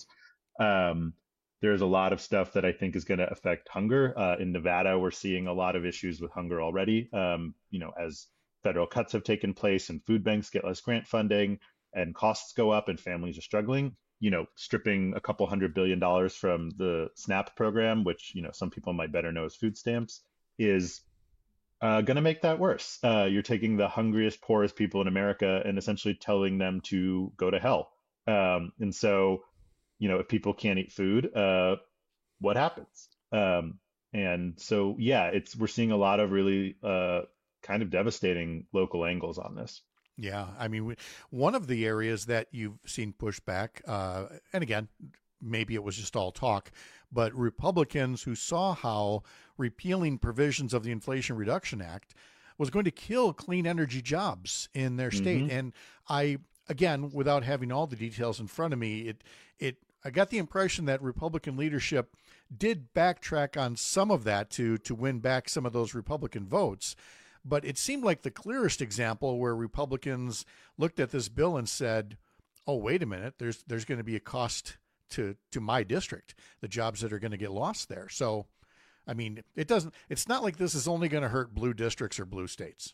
Um, there's a lot of stuff that I think is going to affect hunger. Uh, in Nevada, we're seeing a lot of issues with hunger already, um, you know, as federal cuts have taken place and food banks get less grant funding and costs go up and families are struggling. You know, stripping a couple hundred billion dollars from the SNAP program, which, you know, some people might better know as food stamps, is uh, going to make that worse. Uh, you're taking the hungriest, poorest people in America and essentially telling them to go to hell. Um, and so, you know, if people can't eat food, uh, what happens? Um, and so, yeah, it's we're seeing a lot of really uh, kind of devastating local angles on this. Yeah, I mean, we, one of the areas that you've seen pushback, uh, and again, maybe it was just all talk, but Republicans who saw how repealing provisions of the Inflation Reduction Act was going to kill clean energy jobs in their state. Mm-hmm. And I, again, without having all the details in front of me, it, it, I got the impression that Republican leadership did backtrack on some of that to, to win back some of those Republican votes. But it seemed like the clearest example where Republicans looked at this bill and said, oh, wait a minute, there's, there's going to be a cost to to my district, the jobs that are going to get lost there. So, I mean, it doesn't, it's not like this is only going to hurt blue districts or blue states.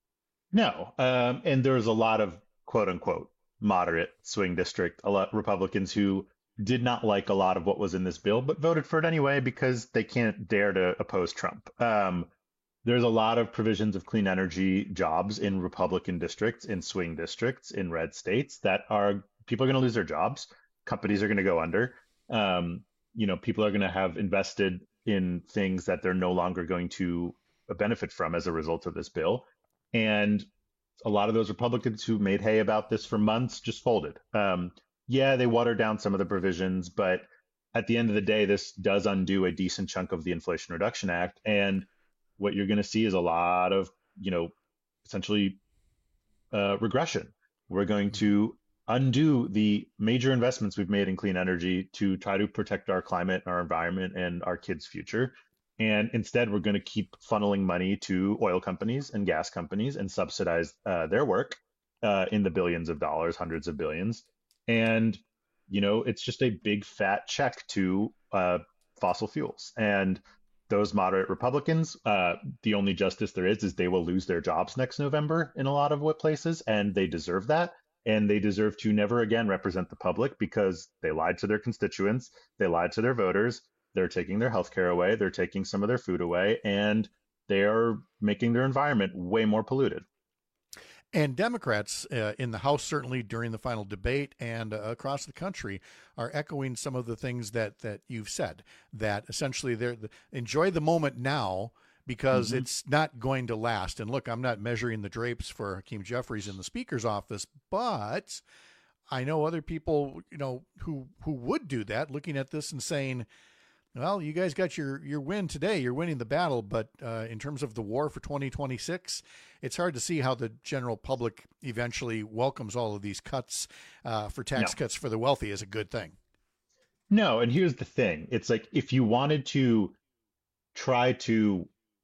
No. Um, and there's a lot of quote unquote moderate swing district, a lot Republicans who did not like a lot of what was in this bill, but voted for it anyway because they can't dare to oppose Trump. Um, there's a lot of provisions of clean energy jobs in Republican districts, in swing districts, in red states that are, people are going to lose their jobs. Companies are going to go under. Um, you know, people are going to have invested in things that they're no longer going to benefit from as a result of this bill. And a lot of those Republicans who made hay about this for months just folded. Um, yeah, they watered down some of the provisions, but at the end of the day, this does undo a decent chunk of the Inflation Reduction Act. And what you're going to see is a lot of, you know, essentially uh, regression. We're going to undo the major investments we've made in clean energy to try to protect our climate, our environment, and our kids' future. And instead, we're going to keep funneling money to oil companies and gas companies and subsidize uh, their work uh, in the billions of dollars, hundreds of billions. And, you know, it's just a big fat check to uh, fossil fuels. And those moderate Republicans, uh, the only justice there is, is they will lose their jobs next November in a lot of what places, and they deserve that. and they deserve to never again represent the public because they lied to their constituents, they lied to their voters, they're taking their health care away, they're taking some of their food away, and they are making their environment way more polluted. And Democrats uh, in the House, certainly during the final debate and uh, across the country, are echoing some of the things that that you've said, that essentially they're the, enjoy the moment now because mm-hmm. it's not going to last. And look, I'm not measuring the drapes for Hakeem Jeffries in the Speaker's office, but I know other people, you know, who who would do that, looking at this and saying, well, you guys got your, your win today. You're winning the battle. But uh, in terms of the war for twenty twenty-six, it's hard to see how the general public eventually welcomes all of these cuts uh, for tax No. cuts for the wealthy as a good thing. No, and here's the thing. It's like if you wanted to try to,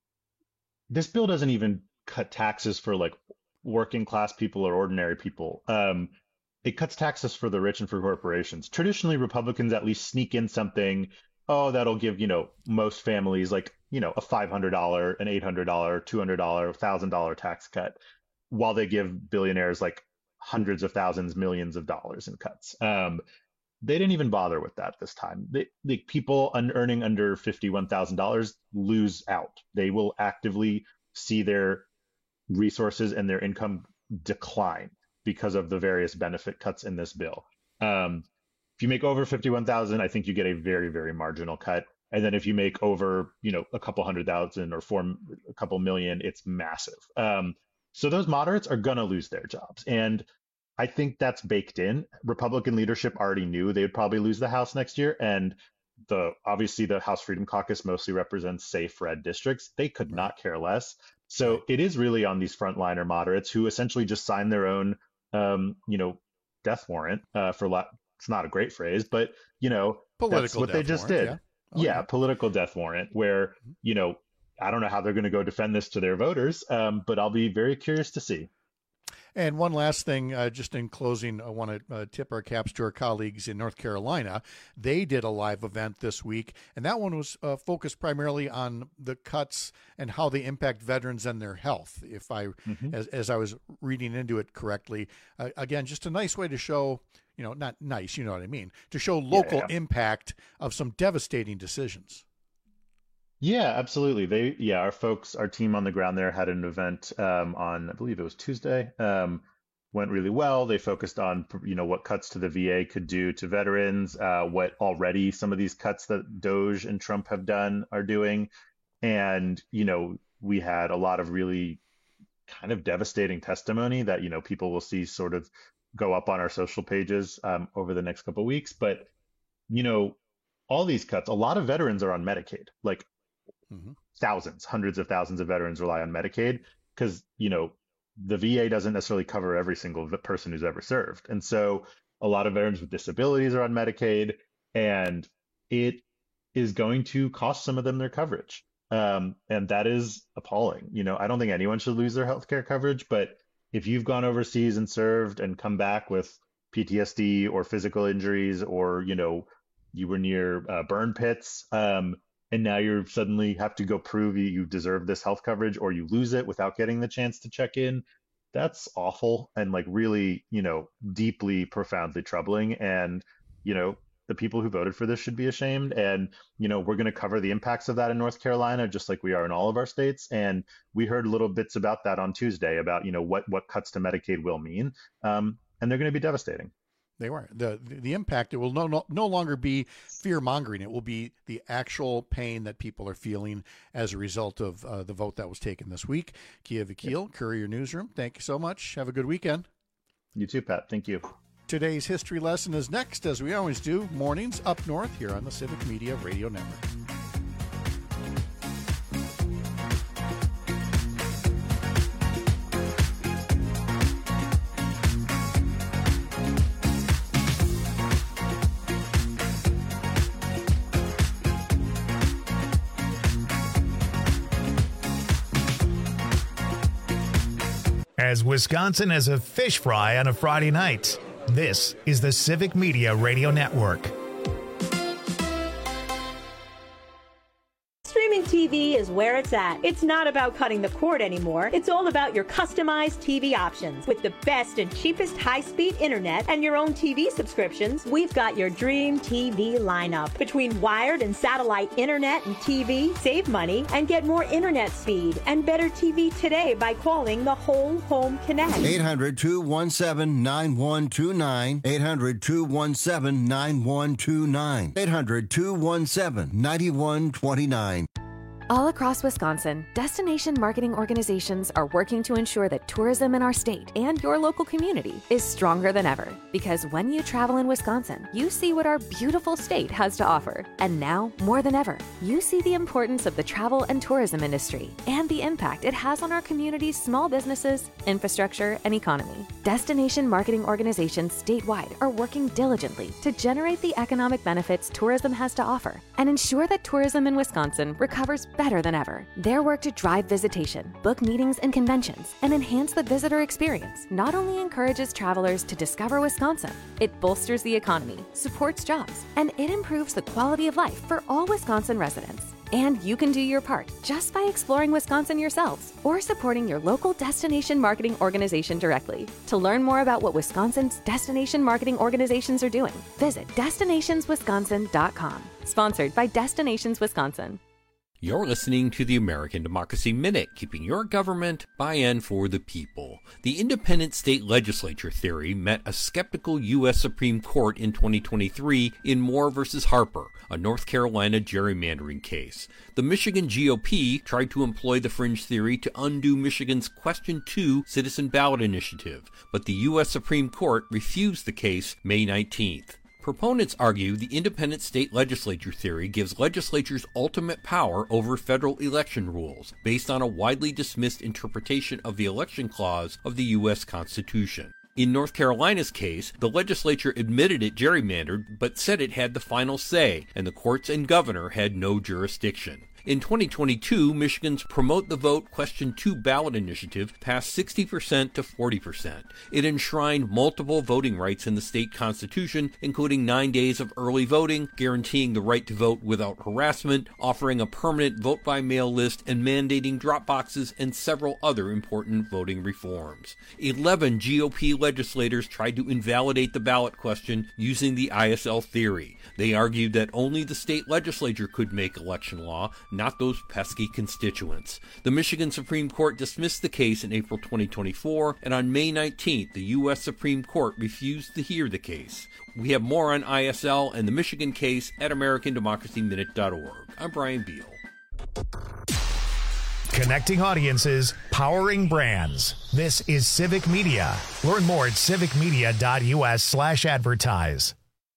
this bill doesn't even cut taxes for like working class people or ordinary people. Um, it cuts taxes for the rich and for corporations. Traditionally, Republicans at least sneak in something, oh, that'll give, you know, most families like, you know, a five hundred dollars, an eight hundred dollars, two hundred dollars, one thousand dollars tax cut, while they give billionaires like hundreds of thousands, millions of dollars in cuts. Um, they didn't even bother with that this time. They, the people un- earning under fifty-one thousand dollars lose out. They will actively see their resources and their income decline because of the various benefit cuts in this bill. Um, If you make over fifty-one thousand, I think you get a very, very marginal cut. And then if you make over, you know, a couple hundred thousand or four, a couple million, it's massive. Um, so those moderates are going to lose their jobs. And I think that's baked in. Republican leadership already knew they would probably lose the House next year. And the obviously the House Freedom Caucus mostly represents safe red districts. They could right. not care less. So right. it is really on these frontliner moderates who essentially just signed their own, um, you know, death warrant uh, for la- it's not a great phrase, but, you know, political that's what they just warrant, did. Yeah, oh, yeah, yeah, political death warrant, where, you know, I don't know how they're going to go defend this to their voters, um, but I'll be very curious to see. And one last thing, uh, just in closing, I want to uh, tip our caps to our colleagues in North Carolina. They did a live event this week, and that one was uh, focused primarily on the cuts and how they impact veterans and their health, if I, mm-hmm. as, as I was reading into it correctly. Uh, again, just a nice way to show, you know, not nice, you know what I mean, to show local yeah, yeah. impact of some devastating decisions. Yeah, absolutely. They, yeah, our folks, our team on the ground there had an event um, on, I believe it was Tuesday, um, went really well. They focused on, you know, what cuts to the V A could do to veterans, uh, what already some of these cuts that Doge and Trump have done are doing. And, you know, we had a lot of really kind of devastating testimony that, you know, people will see sort of go up on our social pages um, over the next couple of weeks. But, you know, all these cuts, a lot of veterans are on Medicaid, like mm-hmm. thousands, hundreds of thousands of veterans rely on Medicaid because, you know, the V A doesn't necessarily cover every single person who's ever served. And so a lot of veterans with disabilities are on Medicaid, and it is going to cost some of them their coverage. Um, and that is appalling. You know, I don't think anyone should lose their healthcare coverage, but if you've gone overseas and served and come back with P T S D or physical injuries, or, you know, you were near uh, burn pits, um, and now you suddenly have to go prove you, you deserve this health coverage, or you lose it without getting the chance to check in, that's awful and like really, you know, deeply, profoundly troubling. And, you know, the people who voted for this should be ashamed. And, you know, we're going to cover the impacts of that in North Carolina, just like we are in all of our states. And we heard little bits about that on Tuesday about, you know, what, what cuts to Medicaid will mean. Um, and they're going to be devastating. They were. The the impact, it will no, no, no longer be fear-mongering. It will be the actual pain that people are feeling as a result of uh, the vote that was taken this week. Kia Vakil, yep. Courier Newsroom, thank you so much. Have a good weekend. You too, Pat. Thank you. Today's history lesson is next, as we always do, mornings up north here on the Civic Media Radio Network. As Wisconsin has a fish fry on a Friday night, this is the Civic Media Radio Network. streaming T V is where it's at. It's not about cutting the cord anymore. It's all about your customized T V options. With the best and cheapest high-speed internet and your own T V subscriptions, we've got your dream T V lineup. Between wired and satellite internet and T V, save money and get more internet speed and better T V today by calling the Whole Home Connect. eight hundred, two one seven, nine one two nine. eight hundred, two one seven, nine one two nine. eight hundred, two one seven, nine one two nine. All across Wisconsin, destination marketing organizations are working to ensure that tourism in our state and your local community is stronger than ever. Because when you travel in Wisconsin, you see what our beautiful state has to offer. And now, more than ever, you see the importance of the travel and tourism industry and the impact it has on our community's small businesses, infrastructure, and economy. Destination marketing organizations statewide are working diligently to generate the economic benefits tourism has to offer and ensure that tourism in Wisconsin recovers better than ever. Their work to drive visitation, book meetings and conventions, and enhance the visitor experience not only encourages travelers to discover Wisconsin, it bolsters the economy, supports jobs, and it improves the quality of life for all Wisconsin residents. And you can do your part just by exploring Wisconsin yourselves or supporting your local destination marketing organization directly. To learn more about what Wisconsin's destination marketing organizations are doing, visit destinations wisconsin dot com. Sponsored by Destinations Wisconsin. You're listening to the American Democracy Minute, keeping your government by and for the people. The independent state legislature theory met a skeptical U S Supreme Court in twenty twenty-three in Moore versus Harper, a North Carolina gerrymandering case. The Michigan G O P tried to employ the fringe theory to undo Michigan's Question two citizen ballot initiative, but the U S Supreme Court refused the case May nineteenth. Proponents argue the independent state legislature theory gives legislatures ultimate power over federal election rules, based on a widely dismissed interpretation of the election clause of the U S Constitution. In North Carolina's case, the legislature admitted it gerrymandered, but said it had the final say, and the courts and governor had no jurisdiction. In twenty twenty-two, Michigan's Promote the Vote Question two ballot initiative passed sixty percent to forty percent. It enshrined multiple voting rights in the state constitution, including nine days of early voting, guaranteeing the right to vote without harassment, offering a permanent vote-by-mail list, and mandating drop boxes and several other important voting reforms. Eleven G O P legislators tried to invalidate the ballot question using the I S L theory. They argued that only the state legislature could make election law, not those pesky constituents. The Michigan Supreme Court dismissed the case in April twenty twenty-four, and on May nineteenth, the U S Supreme Court refused to hear the case. We have more on I S L and the Michigan case at american democracy minute dot org. I'm Brian Beal. Connecting audiences, powering brands. This is Civic Media. Learn more at civic media dot u s slash advertise.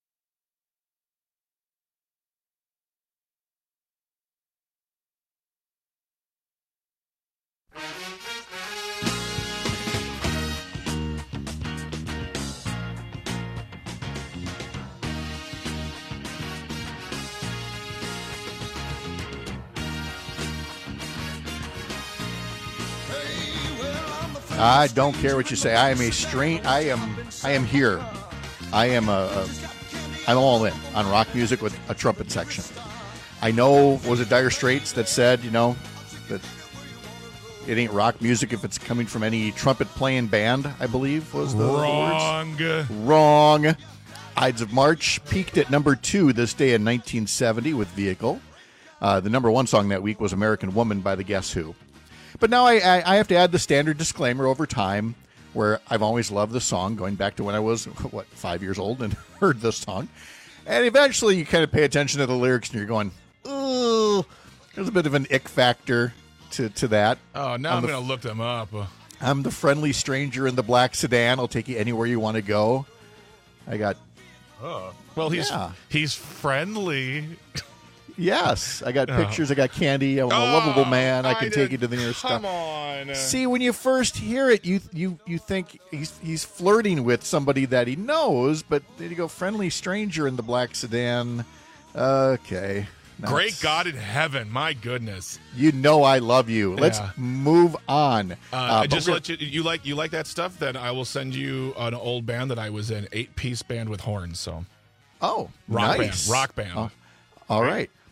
I don't care what you say. I am a strain. I am. I am here. I am a, a. I'm all in on rock music with a trumpet section. I know. Was it Dire Straits that said, you know, that it ain't rock music if it's coming from any trumpet playing band? I believe was the wrong. Words. Wrong. Ides of March peaked at number two this day in nineteen seventy with Vehicle. Uh, the number one song that week was American Woman by the Guess Who. But now I, I, I have to add the standard disclaimer over time where I've always loved the song, going back to when I was, what, five years old and heard this song. And eventually you kind of pay attention to the lyrics and you're going, ooh, there's a bit of an ick factor to, to that. Oh, now I'm, I'm going to look them up. I'm the friendly stranger in the black sedan. I'll take you anywhere you want to go. I got... Oh. Well, he's yeah. he's friendly. Yes, I got Oh. pictures. I got candy. I'm a Oh, lovable man. I can I take did- you to the nearest come stop. on. See, when you first hear it, you you you think he's he's flirting with somebody that he knows, but then you go friendly stranger in the black sedan. Okay, Great that's- God in heaven, my goodness! You know I love you. Let's Yeah. move on. Uh, Uh, but just we're- let you you like you like that stuff. Then I will send you an old band that I was in, eight piece band with horns. So oh, rock nice band, rock band. Oh, all right.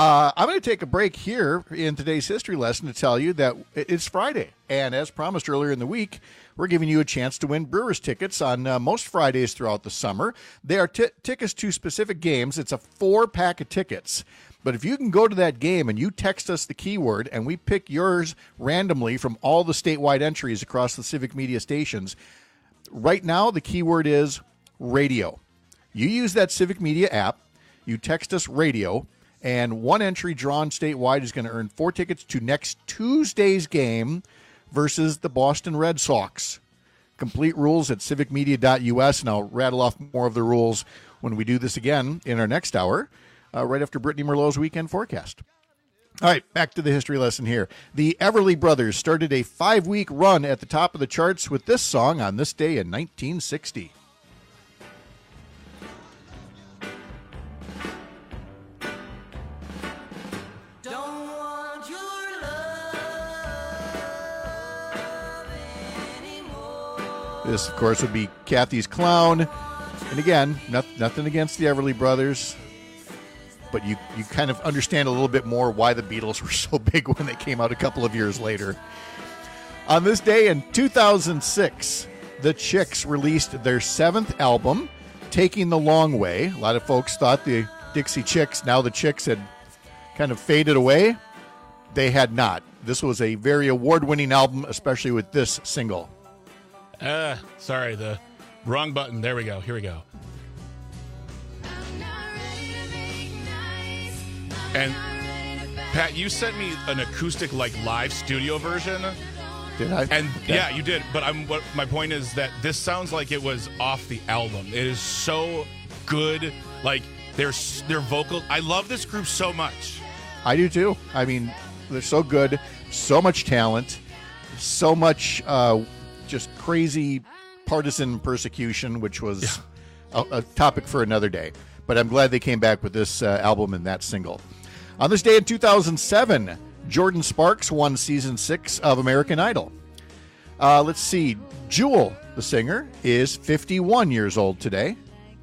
Uh, I'm going to take a break here in today's history lesson to tell you that it's Friday. And as promised earlier in the week, we're giving you a chance to win Brewers tickets on uh, most Fridays throughout the summer. They are t- tickets to specific games. It's a four-pack of tickets. But if you can go to that game and you text us the keyword and we pick yours randomly from all the statewide entries across the Civic Media stations, right now the keyword is radio. You use that Civic Media app, you text us radio, and one entry drawn statewide is going to earn four tickets to next Tuesday's game versus the Boston Red Sox. Complete rules at civic media dot u s, and I'll rattle off more of the rules when we do this again in our next hour, uh, right after Brittany Merlot's weekend forecast. All right, back to the history lesson here. The Everly Brothers started a five-week run at the top of the charts with this song on this day in nineteen sixty. This, of course, would be Kathy's Clown. And again, not, nothing against the Everly Brothers, but you, you kind of understand a little bit more why the Beatles were so big when they came out a couple of years later. On this day in two thousand six, the Chicks released their seventh album, Taking the Long Way. A lot of folks thought the Dixie Chicks, now the Chicks, had kind of faded away. They had not. This was a very award-winning album, especially with this single. Uh, sorry, the wrong button. There we go. Here we go. And Pat, you sent me an acoustic, like, live studio version. Did I? And okay. yeah, you did. But I'm. What my point is that this sounds like it was off the album. It is so good. Like their their vocal. I love this group so much. I do too. I mean, they're so good, so much talent, so much. Uh, just crazy partisan persecution, which was yeah. a, a topic for another day. But I'm glad they came back with this uh, album and that single. On this day in two thousand seven, Jordan Sparks won season six of American Idol. Uh, let's see. Jewel, the singer, is fifty-one years old today.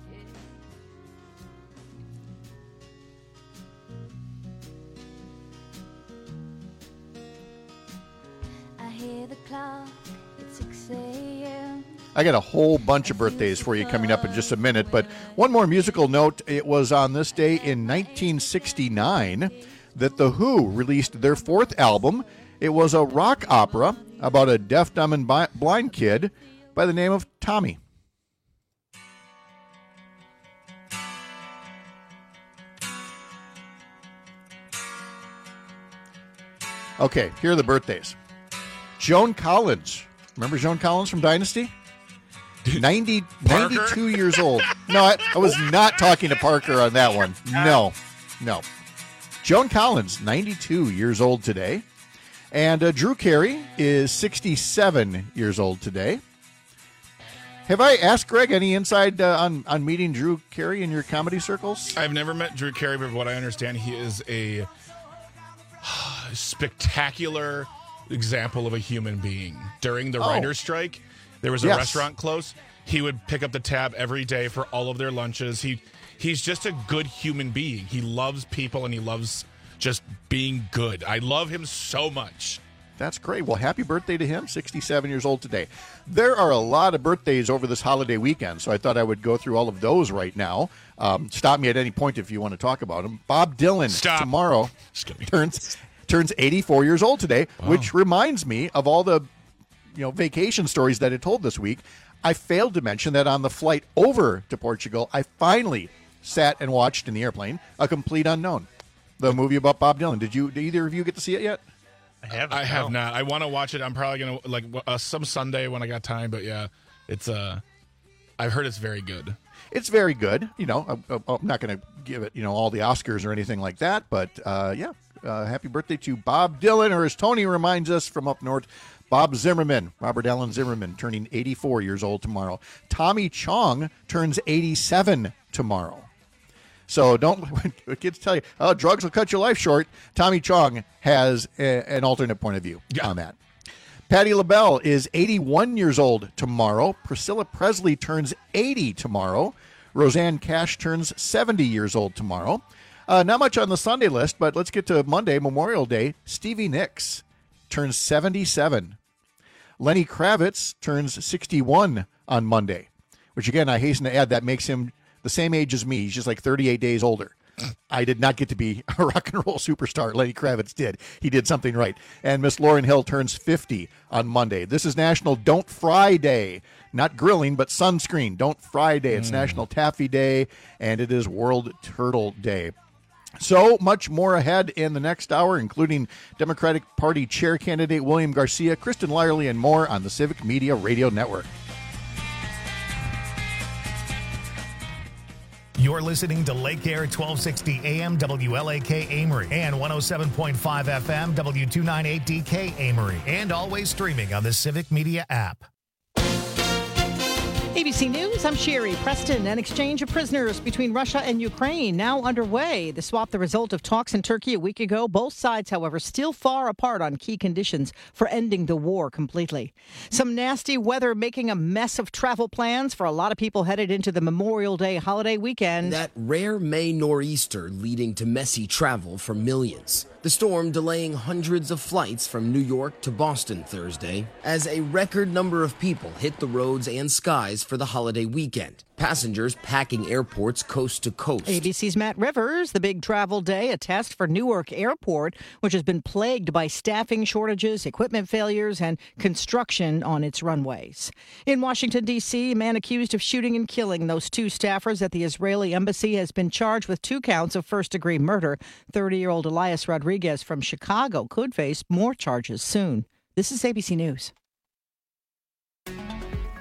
I hear the clock. six a.m. I got a whole bunch of birthdays for you coming up in just a minute, but one more musical note. It was on this day in nineteen sixty-nine that The Who released their fourth album. It was a rock opera about a deaf, dumb, and blind kid by the name of Tommy. Okay, here are the birthdays. Joan Collins. Remember Joan Collins from Dynasty? ninety, ninety-two years old. No, I, I was not talking to Parker on that one. No, no. Joan Collins, ninety-two years old today. And uh, Drew Carey is sixty-seven years old today. Have I asked Greg any insight uh, on, on meeting Drew Carey in your comedy circles? I've never met Drew Carey, but what I understand, he is a spectacular example of a human being. During the Oh. writer's strike, there was a Yes. restaurant close. He would pick up the tab every day for all of their lunches. He he's just a good human being. He loves people and he loves just being good. I love him so much. That's great. Well, happy birthday to him, sixty-seven years old today. There are a lot of birthdays over this holiday weekend, so I thought I would go through all of those right now. Um, stop me at any point if you want to talk about them. Bob Dylan Stop. tomorrow turns turns eighty-four years old today, Wow. which reminds me of all the you know vacation stories that I told this week. I failed to mention that on the flight over to Portugal, I finally sat and watched in the airplane A Complete Unknown, the movie about Bob Dylan. Did you? Did either of you get to see it yet? I have. I have not. I want to watch it. I'm probably gonna like uh, some Sunday when I got time. But yeah, it's uh, I've heard it's very good. It's very good. You know, I, I'm not going to give it, you know, all the Oscars or anything like that. But, uh, yeah, uh, happy birthday to Bob Dylan, or as Tony reminds us from up north, Bob Zimmerman, Robert Allen Zimmerman, turning eighty-four years old tomorrow. Tommy Chong turns eighty-seven tomorrow. So don't, when kids tell you, oh, drugs will cut your life short, Tommy Chong has a, an alternate point of view yeah. on that. Patti LaBelle is eighty-one years old tomorrow. Priscilla Presley turns eighty tomorrow. Roseanne Cash turns seventy years old tomorrow. Uh, not much on the Sunday list, but let's get to Monday, Memorial Day. Stevie Nicks turns seventy-seven. Lenny Kravitz turns sixty-one on Monday, which, again, I hasten to add, that makes him the same age as me. He's just like thirty-eight days older. I did not get to be a rock and roll superstar. Lenny Kravitz did. He did something right. And Miss Lauryn Hill turns fifty on Monday. This is National Don't Fry Day. Not grilling, but sunscreen. Don't Fry Day. It's mm. National Taffy Day, and it is World Turtle Day. So much more ahead in the next hour, including Democratic Party chair candidate William Garcia, Kristen Lyerly, and more on the Civic Media Radio Network. You're listening to Lake Air twelve sixty A M W L A K Amory and one oh seven point five F M W two ninety-eight D K Amory, and always streaming on the Civic Media app. A B C News, I'm Sherry Preston. An exchange of prisoners between Russia and Ukraine now underway. The swap, the result of talks in Turkey a week ago. Both sides, however, still far apart on key conditions for ending the war completely. Some nasty weather making a mess of travel plans for a lot of people headed into the Memorial Day holiday weekend. That rare May nor'easter leading to messy travel for millions. The storm delaying hundreds of flights from New York to Boston Thursday as a record number of people hit the roads and skies for the holiday weekend. Passengers packing airports coast to coast. A B C's Matt Rivers, the big travel day, a test for Newark Airport, which has been plagued by staffing shortages, equipment failures, and construction on its runways. In Washington, D C, a man accused of shooting and killing those two staffers at the Israeli embassy has been charged with two counts of first-degree murder. thirty-year-old Elias Rodriguez from Chicago could face more charges soon. This is A B C News.